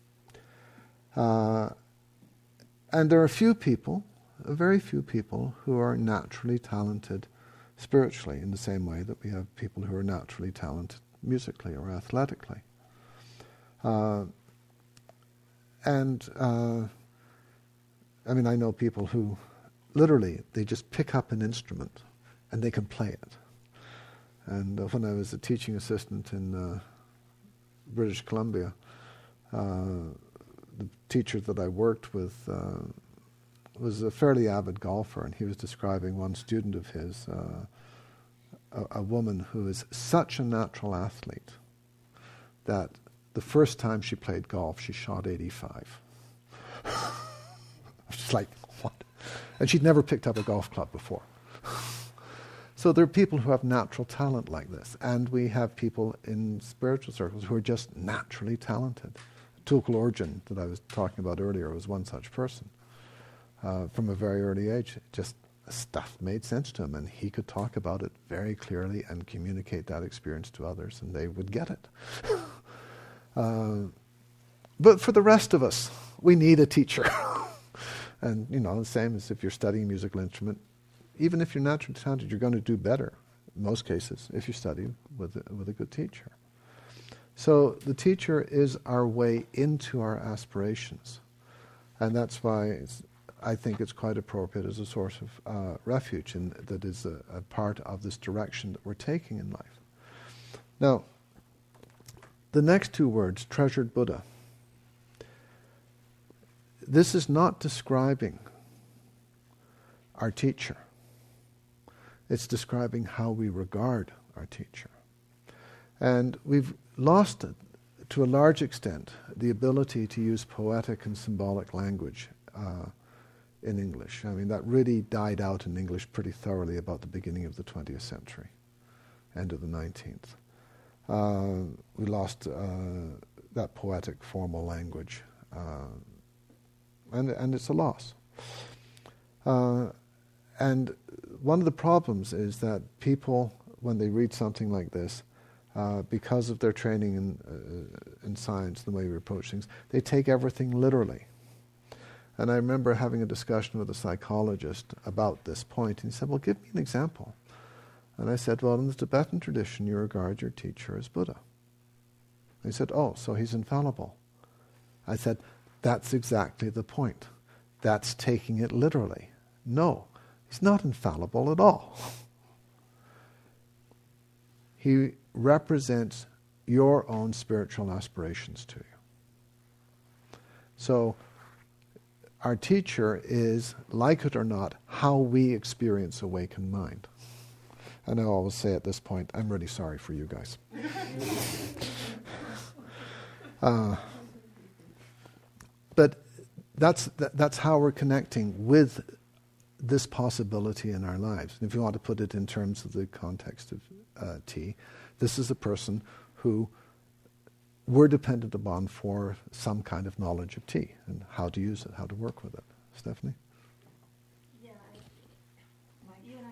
And there are few people, very few people, who are naturally talented spiritually in the same way that we have people who are naturally talented musically or athletically. I mean, I know people who literally, they just pick up an instrument and they can play it. And when I was a teaching assistant in British Columbia, the teacher that I worked with was a fairly avid golfer, and he was describing one student of his, a woman who is such a natural athlete that the first time she played golf, she shot 85. She's like, what? And she'd never picked up a golf club before. So there are people who have natural talent like this, and we have people in spiritual circles who are just naturally talented. Tulku Orjin, that I was talking about earlier, was one such person. From a very early age, just stuff made sense to him, and he could talk about it very clearly and communicate that experience to others, and they would get it. But for the rest of us, we need a teacher. And, you know, the same as if you're studying a musical instrument, even if you're naturally talented, you're going to do better, in most cases, if you study with a good teacher. So the teacher is our way into our aspirations. And that's why I think it's quite appropriate as a source of refuge, and that is a part of this direction that we're taking in life. Now, the next two words, treasured Buddha, this is not describing our teacher. It's describing how we regard our teacher. And we've lost, to a large extent, the ability to use poetic and symbolic language in English. I mean, that really died out in English pretty thoroughly about the beginning of the 20th century, end of the 19th. We lost that poetic, formal language, and it's a loss. And one of the problems is that people, when they read something like this, because of their training in science, the way we approach things, they take everything literally. And I remember having a discussion with a psychologist about this point, and he said, well, give me an example. And I said, well, in the Tibetan tradition, you regard your teacher as Buddha. And he said, oh, so he's infallible. I said, that's exactly the point. That's taking it literally. No, he's not infallible at all. He represents your own spiritual aspirations to you. So our teacher is, like it or not, how we experience awakened mind. And I always say at this point, I'm really sorry for you guys. But that's how we're connecting with this possibility in our lives. And if you want to put it in terms of the context of tea, this is a person who we're dependent upon for some kind of knowledge of tea and how to use it, how to work with it. Stephanie? Yeah, you and I.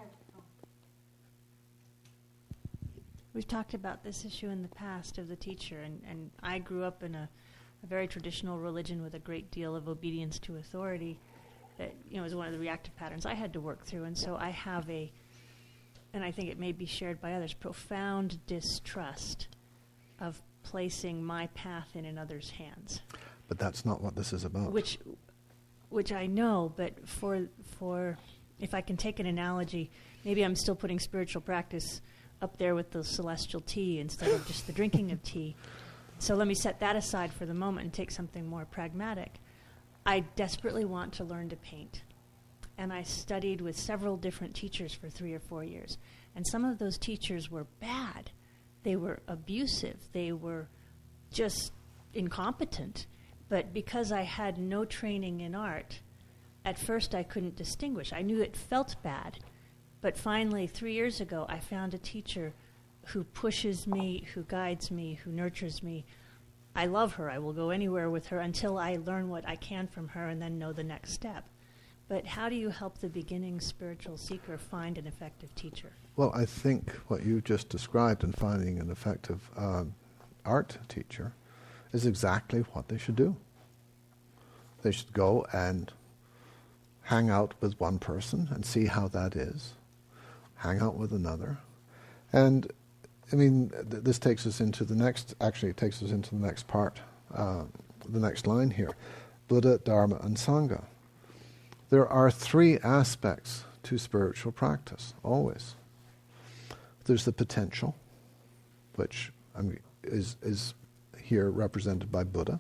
We've talked about this issue in the past of the teacher, and I grew up in a very traditional religion with a great deal of obedience to authority. That is one of the reactive patterns I had to work through, and so I have and I think it may be shared by others, profound distrust of placing my path in another's hands. But that's not what this is about. Which I know, but for if I can take an analogy, maybe I'm still putting spiritual practice up there with the celestial tea instead of just the drinking of tea. So let me set that aside for the moment and take something more pragmatic. I desperately want to learn to paint. And I studied with several different teachers for 3 or 4 years. And some of those teachers were bad. They were abusive. They were just incompetent. But because I had no training in art, at first I couldn't distinguish. I knew it felt bad. But finally, 3 years ago, I found a teacher who pushes me, who guides me, who nurtures me. I love her. I will go anywhere with her until I learn what I can from her and then know the next step. But how do you help the beginning spiritual seeker find an effective teacher? Well, I think what you just described in finding an effective art teacher is exactly what they should do. They should go and hang out with one person and see how that is. Hang out with another. And, I mean, this takes us into the next, actually it takes us into the next part, the next line here. Buddha, Dharma, and Sangha. There are 3 aspects to spiritual practice, always. There's the potential, which is here represented by Buddha.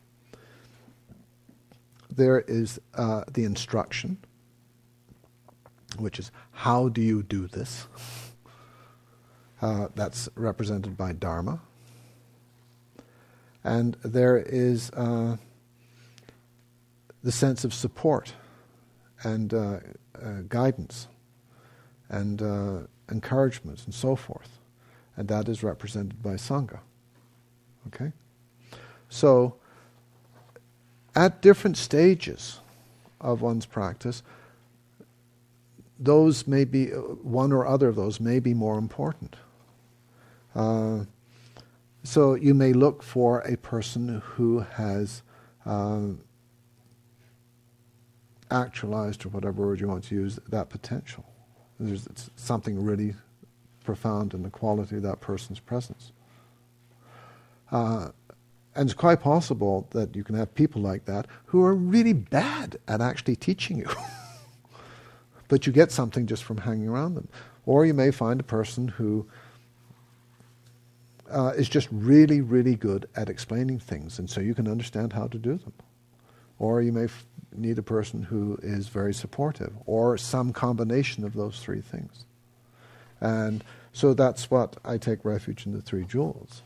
There is the instruction, which is how do you do this? That's represented by Dharma. And there is the sense of support and guidance and encouragement and so forth. And that is represented by Sangha. Okay? So, at different stages of one's practice, those may be, one or other of those may be more important. So you may look for a person who has actualized, or whatever word you want to use, that potential. There's something really profound in the quality of that person's presence. And it's quite possible that you can have people like that who are really bad at actually teaching you. But you get something just from hanging around them. Or you may find a person who is just really, really good at explaining things, and so you can understand how to do them. Or you may need a person who is very supportive, or some combination of those 3 things. And so that's what I take refuge in the 3 jewels,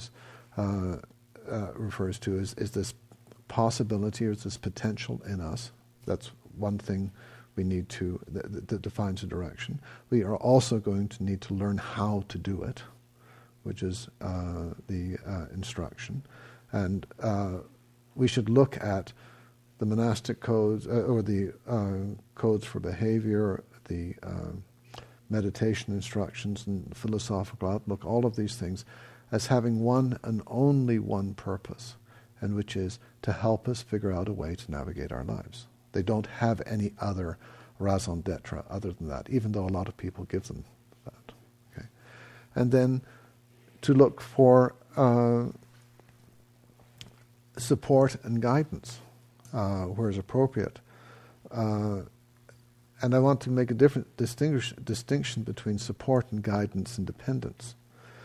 refers to is this possibility, or is this potential in us. That's one thing we need to, that defines a direction. We are also going to need to learn how to do it, which is the instruction. And we should look at the monastic codes, or the codes for behavior, the meditation instructions and philosophical outlook, all of these things, as having one and only one purpose, and which is to help us figure out a way to navigate our lives. They don't have any other raison d'etre other than that, even though a lot of people give them that. Okay? And then to look for support and guidance where is appropriate. And I want to make a different distinction between support and guidance and dependence.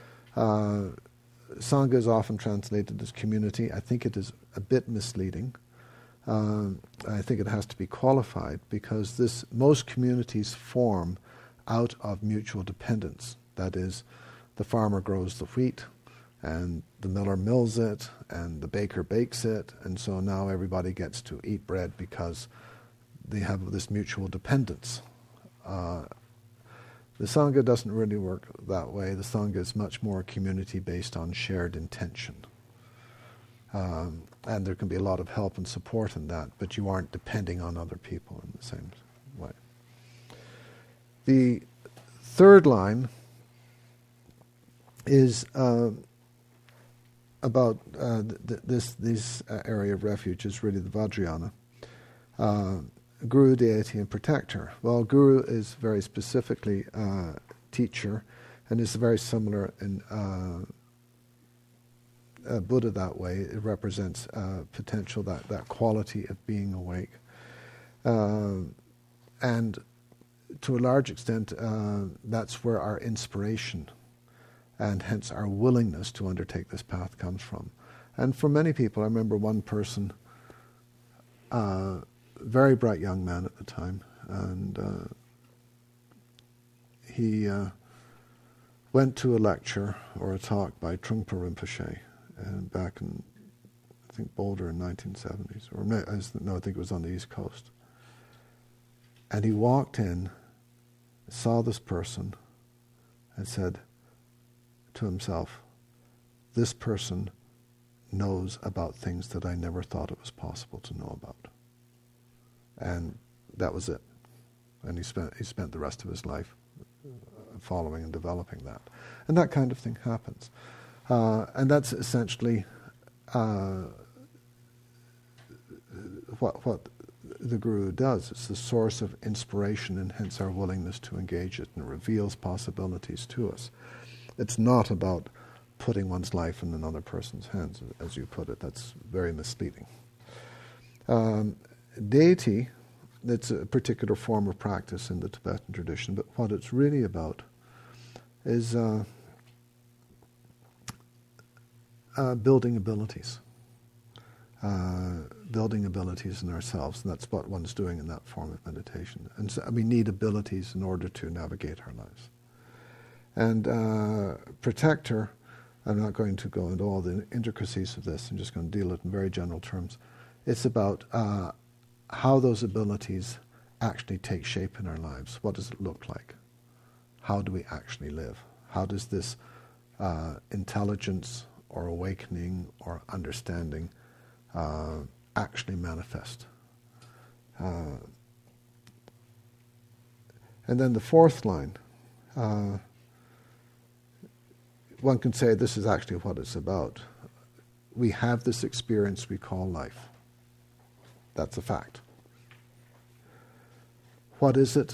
Sangha is often translated as community. I think it is a bit misleading. I think it has to be qualified, because most communities form out of mutual dependence. That is, the farmer grows the wheat, and the miller mills it, and the baker bakes it, and so now everybody gets to eat bread because they have this mutual dependence. The Sangha doesn't really work that way. The Sangha is much more community based on shared intention. And there can be a lot of help and support in that, but you aren't depending on other people in the same way. The third line is about this area of refuge is really the Vajrayana. Guru, deity, and protector. Well, Guru is very specifically teacher, and is very similar in Buddha that way. It represents potential, that quality of being awake. And to a large extent, that's where our inspiration and hence our willingness to undertake this path comes from. And for many people, I remember one person, very bright young man at the time, and he went to a lecture or a talk by Trungpa Rinpoche back in, I think, Boulder in 1970s, or no, I think it was on the East Coast. And he walked in, saw this person, and said to himself, this person knows about things that I never thought it was possible to know about. And that was it. And he spent the rest of his life following and developing that. And that kind of thing happens. And that's essentially what the Guru does. It's the source of inspiration and hence our willingness to engage it, and it reveals possibilities to us. It's not about putting one's life in another person's hands, as you put it. That's very misleading. Deity, it's a particular form of practice in the Tibetan tradition, but what it's really about is building abilities. Building abilities in ourselves, and that's what one's doing in that form of meditation. And so we need abilities in order to navigate our lives. And protector, I'm not going to go into all the intricacies of this, I'm just going to deal it in very general terms. It's about how those abilities actually take shape in our lives. What does it look like? How do we actually live? How does this intelligence or awakening or understanding actually manifest? And then the fourth line, one can say this is actually what it's about. We have this experience we call life. That's a fact. What is it?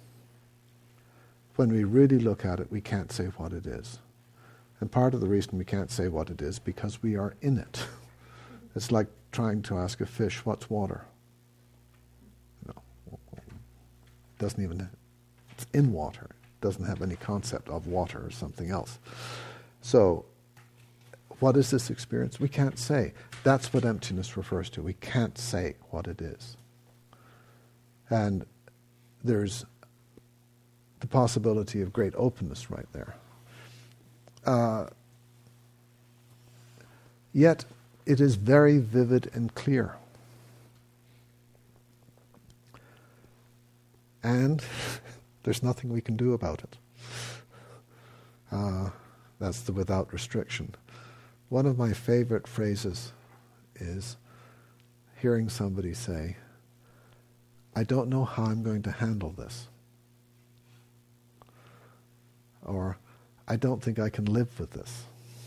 When we really look at it, we can't say what it is. And part of the reason we can't say what it is because we are in it. It's like trying to ask a fish, what's water? No. Doesn't even, it's in water. It doesn't have any concept of water or something else. So, what is this experience? We can't say. That's what emptiness refers to. We can't say what it is. And there's the possibility of great openness right there. Yet, it is very vivid and clear. And there's nothing we can do about it. That's the without restriction. One of my favorite phrases is hearing somebody say, I don't know how I'm going to handle this. Or, I don't think I can live with this.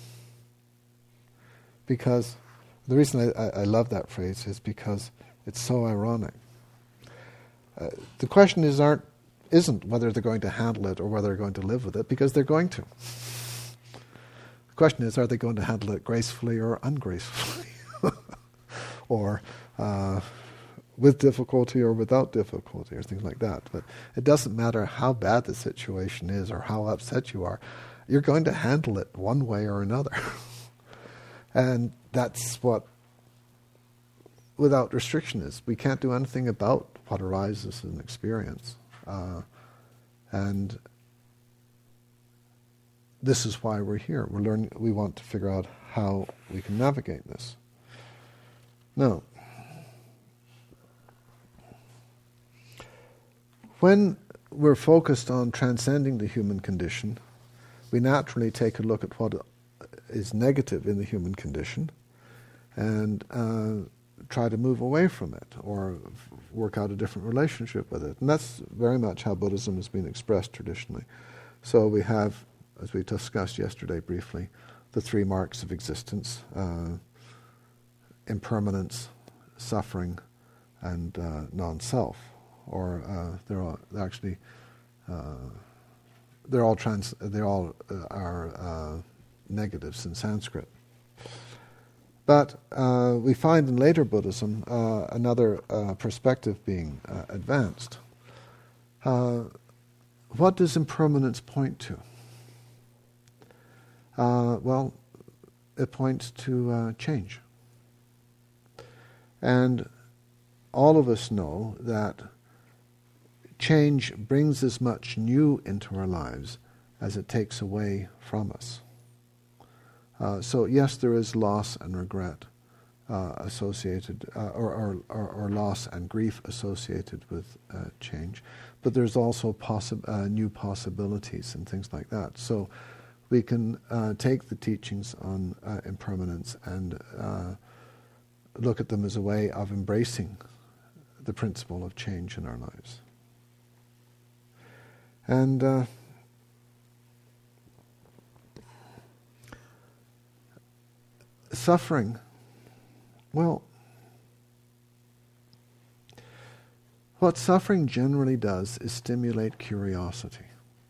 Because the reason I love that phrase is because it's so ironic. The question isn't whether they're going to handle it or whether they're going to live with it, because they're going to. The question is, are they going to handle it gracefully or ungracefully? Or with difficulty or without difficulty, or things like that. But it doesn't matter how bad the situation is or how upset you are. You're going to handle it one way or another. And that's what without restriction is. We can't do anything about what arises as an experience. And this is why we're here. We're learning. We want to figure out how we can navigate this. Now, when we're focused on transcending the human condition, we naturally take a look at what is negative in the human condition and try to move away from it or work out a different relationship with it. And that's very much how Buddhism has been expressed traditionally. So we have, as we discussed yesterday briefly, the three marks of existence: impermanence, suffering, and non-self. Or they're all are negatives in Sanskrit. But we find in later Buddhism another perspective being advanced. What does impermanence point to? Well, it points to change. And all of us know that change brings as much new into our lives as it takes away from us. So yes, there is loss and regret associated, or loss and grief associated with change, but there's also new possibilities and things like that. So we can take the teachings on impermanence and look at them as a way of embracing the principle of change in our lives. And suffering, well, what suffering generally does is stimulate curiosity.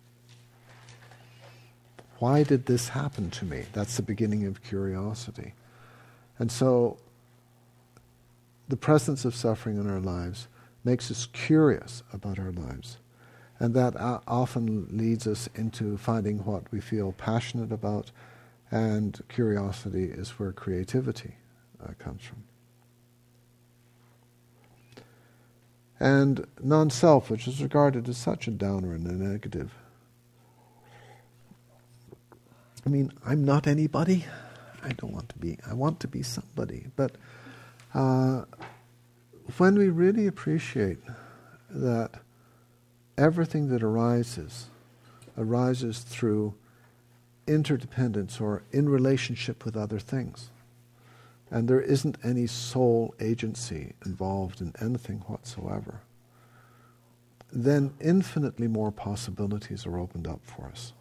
Why did this happen to me? That's the beginning of curiosity. And so the presence of suffering in our lives makes us curious about our lives. And that often leads us into finding what we feel passionate about, and curiosity is where creativity comes from. And non-self, which is regarded as such a downer and a negative. I mean, I'm not anybody. I don't want to be. I want to be somebody. But when we really appreciate that everything that arises through interdependence or in relationship with other things, and there isn't any soul agency involved in anything whatsoever, then infinitely more possibilities are opened up for us.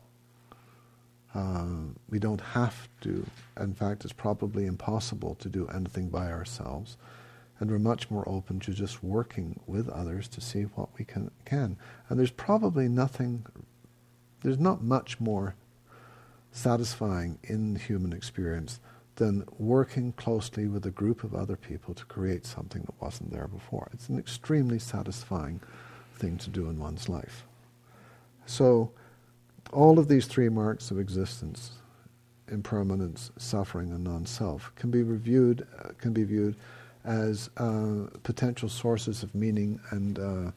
We don't have to, in fact it's probably impossible to do anything by ourselves, and we're much more open to just working with others to see what we can. And there's probably there's not much more satisfying in human experience than working closely with a group of other people to create something that wasn't there before. It's an extremely satisfying thing to do in one's life. So all of these three marks of existence, impermanence, suffering, and non-self, can be viewed as potential sources of meaning and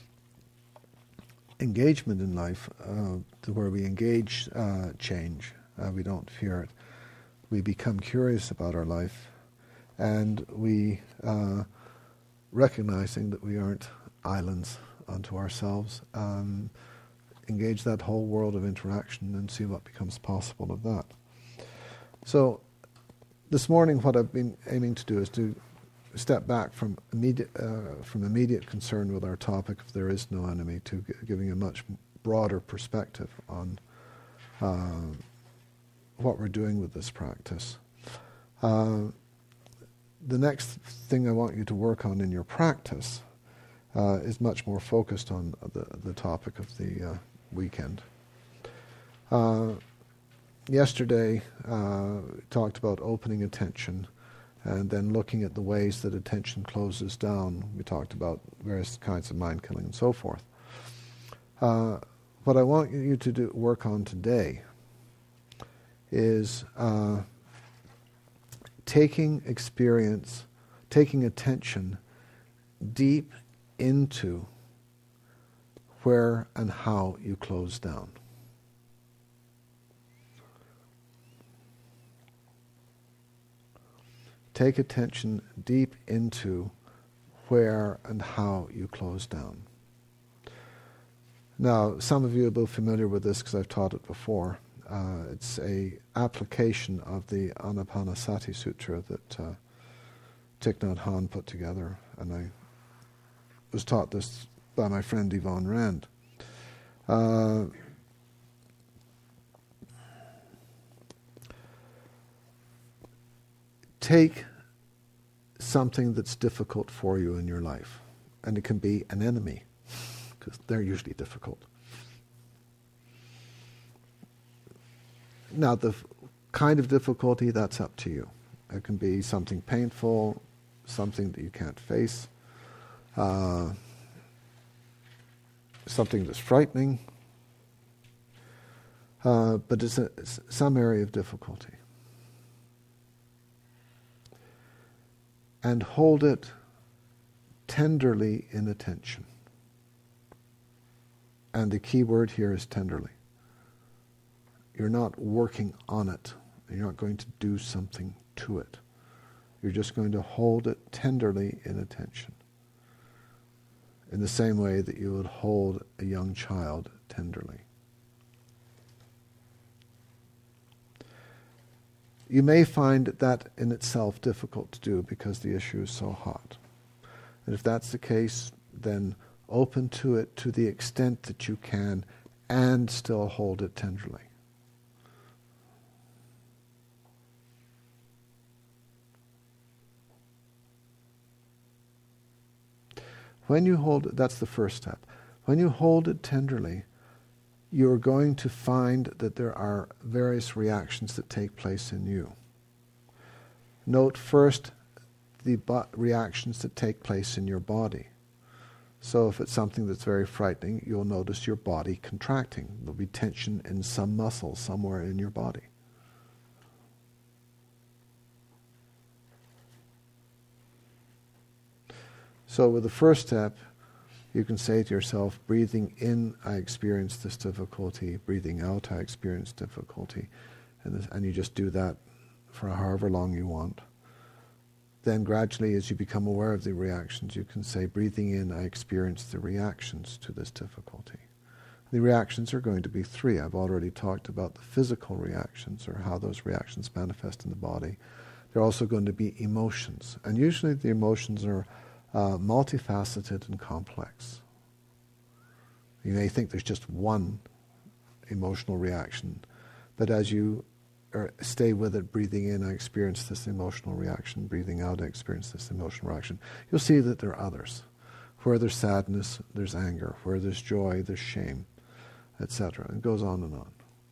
engagement in life, to where we engage change. We don't fear it. We become curious about our life, and we, recognizing that we aren't islands unto ourselves, engage that whole world of interaction and see what becomes possible of that. So this morning what I've been aiming to do is to step back from immediate concern with our topic of there is no enemy to giving a much broader perspective on what we're doing with this practice. The next thing I want you to work on in your practice is much more focused on the topic of the weekend. Yesterday talked about opening attention and then looking at the ways that attention closes down. We talked about various kinds of mind killing and so forth. What I want you to work on today is taking attention deep into where and how you close down. Take attention deep into where and how you close down. Now, some of you will be familiar with this because I've taught it before. It's a application of the Anapanasati Sutra that Thich Nhat Hanh put together, and I was taught this by my friend Yvonne Rand. Take something that's difficult for you in your life, and it can be an enemy, because they're usually difficult. Now, the kind of difficulty, that's up to you. It can be something painful, something that you can't face, something that's frightening, but it's some area of difficulty. And hold it tenderly in attention. And the key word here is tenderly. You're not working on it. You're not going to do something to it. You're just going to hold it tenderly in attention. In the same way that you would hold a young child tenderly. You may find that in itself difficult to do because the issue is so hot. And if that's the case, then open to it to the extent that you can and still hold it tenderly. When you hold it, that's the first step. When you hold it tenderly, you're going to find that there are various reactions that take place in you. Note first the reactions that take place in your body. So if it's something that's very frightening, you'll notice your body contracting. There'll be tension in some muscle somewhere in your body. So with the first step, you can say to yourself, breathing in, I experience this difficulty. Breathing out, I experience difficulty. And you just do that for however long you want. Then gradually, as you become aware of the reactions, you can say, breathing in, I experience the reactions to this difficulty. The reactions are going to be three. I've already talked about the physical reactions, or how those reactions manifest in the body. They're also going to be emotions. And usually the emotions are multifaceted and complex. You may think there's just one emotional reaction, but as you stay with it, breathing in, I experience this emotional reaction, breathing out, I experience this emotional reaction, you'll see that there are others. Where there's sadness, there's anger. Where there's joy, there's shame, etc. It goes on and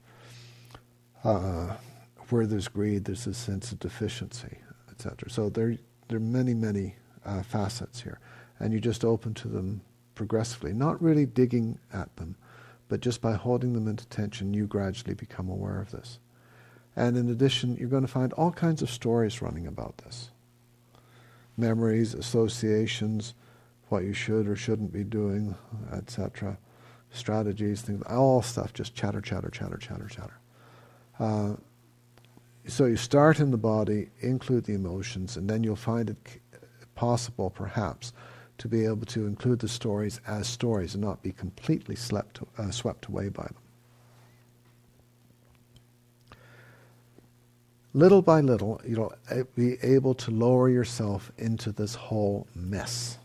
on. Where there's greed, there's a sense of deficiency, etc. So there are many, many facets here, and you just open to them progressively, not really digging at them, but just by holding them into tension, you gradually become aware of this. And in addition, you're going to find all kinds of stories running about this. Memories, associations, what you should or shouldn't be doing, etc. Strategies, things, all stuff, just chatter, chatter, chatter, chatter, chatter. So you start in the body, include the emotions, and then you'll find it possible, perhaps, to be able to include the stories as stories and not be completely swept away by them. Little by little, you'll be able to lower yourself into this whole mess.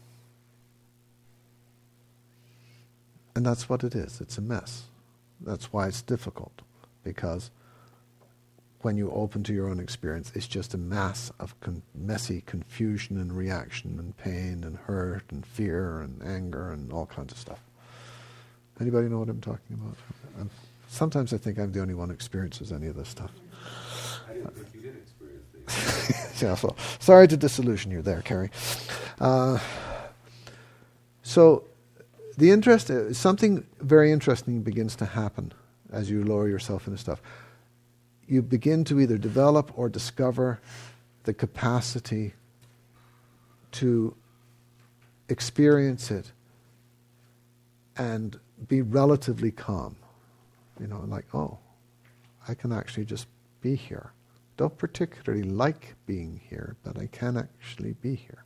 And that's what it is. It's a mess. That's why it's difficult, because when you open to your own experience, it's just a mass of messy confusion and reaction and pain and hurt and fear and anger and all kinds of stuff. Anybody know what I'm talking about? Sometimes I think I'm the only one who experiences any of this stuff. I didn't think you did experience these. Yeah, so sorry to disillusion you there, Carrie. So something very interesting begins to happen as you lower yourself into stuff. You begin to either develop or discover the capacity to experience it and be relatively calm. Like, oh, I can actually just be here. Don't particularly like being here, but I can actually be here.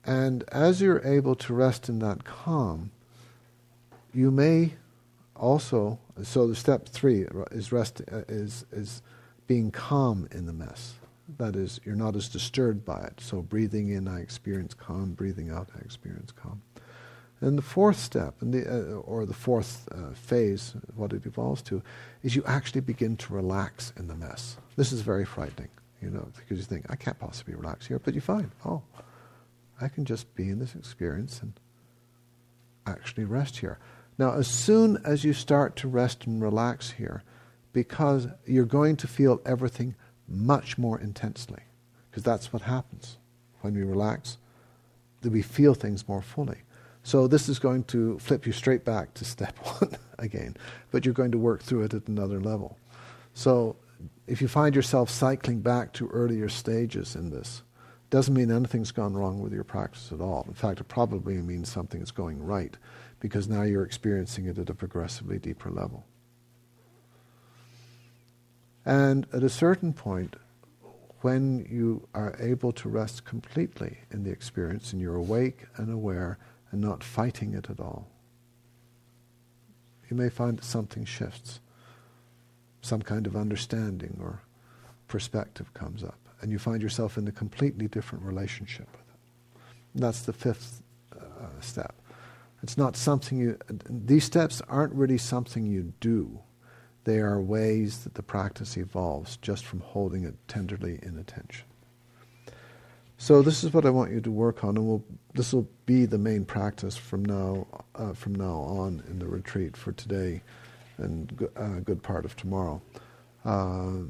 And as you're able to rest in that calm, you may also, so the step 3 is is being calm in the mess. That is, you're not as disturbed by it. So breathing in, I experience calm. Breathing out, I experience calm. And the 4th step, or the 4th phase, what it evolves to, is you actually begin to relax in the mess. This is very frightening, because you think, I can't possibly relax here, but you find, oh, I can just be in this experience and actually rest here. Now, as soon as you start to rest and relax here, because you're going to feel everything much more intensely, because that's what happens when we relax, that we feel things more fully. So this is going to flip you straight back to step 1 again, but you're going to work through it at another level. So if you find yourself cycling back to earlier stages in this, doesn't mean anything's gone wrong with your practice at all. In fact, it probably means something is going right, because now you're experiencing it at a progressively deeper level. And at a certain point, when you are able to rest completely in the experience, and you're awake and aware and not fighting it at all, you may find that something shifts. Some kind of understanding or perspective comes up, and you find yourself in a completely different relationship with it. And that's the 5th step. It's not something these steps aren't really something you do. They are ways that the practice evolves just from holding it tenderly in attention. So this is what I want you to work on, and this will be the main practice from now on in the retreat for today and a good part of tomorrow. And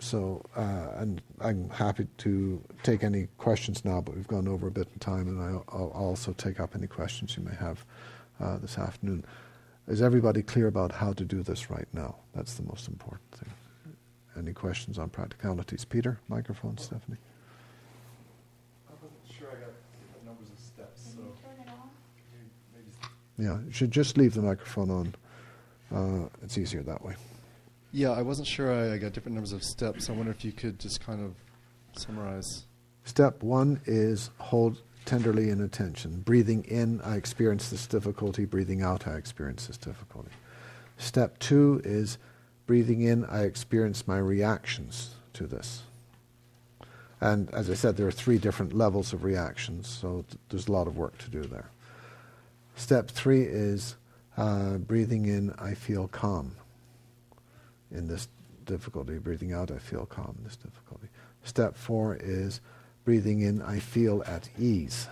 I'm happy to take any questions now, but we've gone over a bit in time, and I'll also take up any questions you may have this afternoon. Is everybody clear about how to do this right now? That's the most important thing. Any questions on practicalities? Peter, microphone, Stephanie. I wasn't sure I got the numbers of steps. So turn it on? Yeah, you should just leave the microphone on. It's easier that way. Yeah, I wasn't sure I got different numbers of steps. I wonder if you could just kind of summarize. Step 1 is hold tenderly in attention. Breathing in, I experience this difficulty. Breathing out, I experience this difficulty. Step 2 is breathing in, I experience my reactions to this. And as I said, there are 3 different levels of reactions, so there's a lot of work to do there. Step 3 is breathing in, I feel calm in this difficulty. Breathing out, I feel calm in this difficulty. Step 4 is breathing in, I feel at ease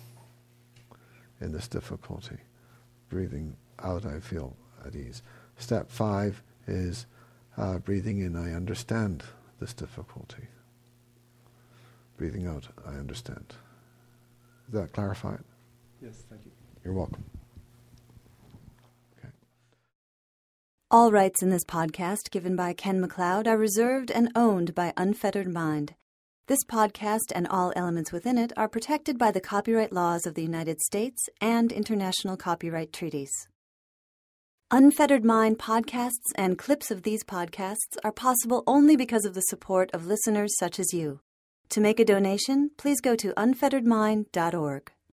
in this difficulty. Breathing out, I feel at ease. Step 5 is breathing in, I understand this difficulty. Breathing out, I understand. Does that clarify it? Yes, thank you. You're welcome. Okay. All rights in this podcast given by Ken MacLeod are reserved and owned by Unfettered Mind. This podcast and all elements within it are protected by the copyright laws of the United States and international copyright treaties. Unfettered Mind podcasts and clips of these podcasts are possible only because of the support of listeners such as you. To make a donation, please go to unfetteredmind.org.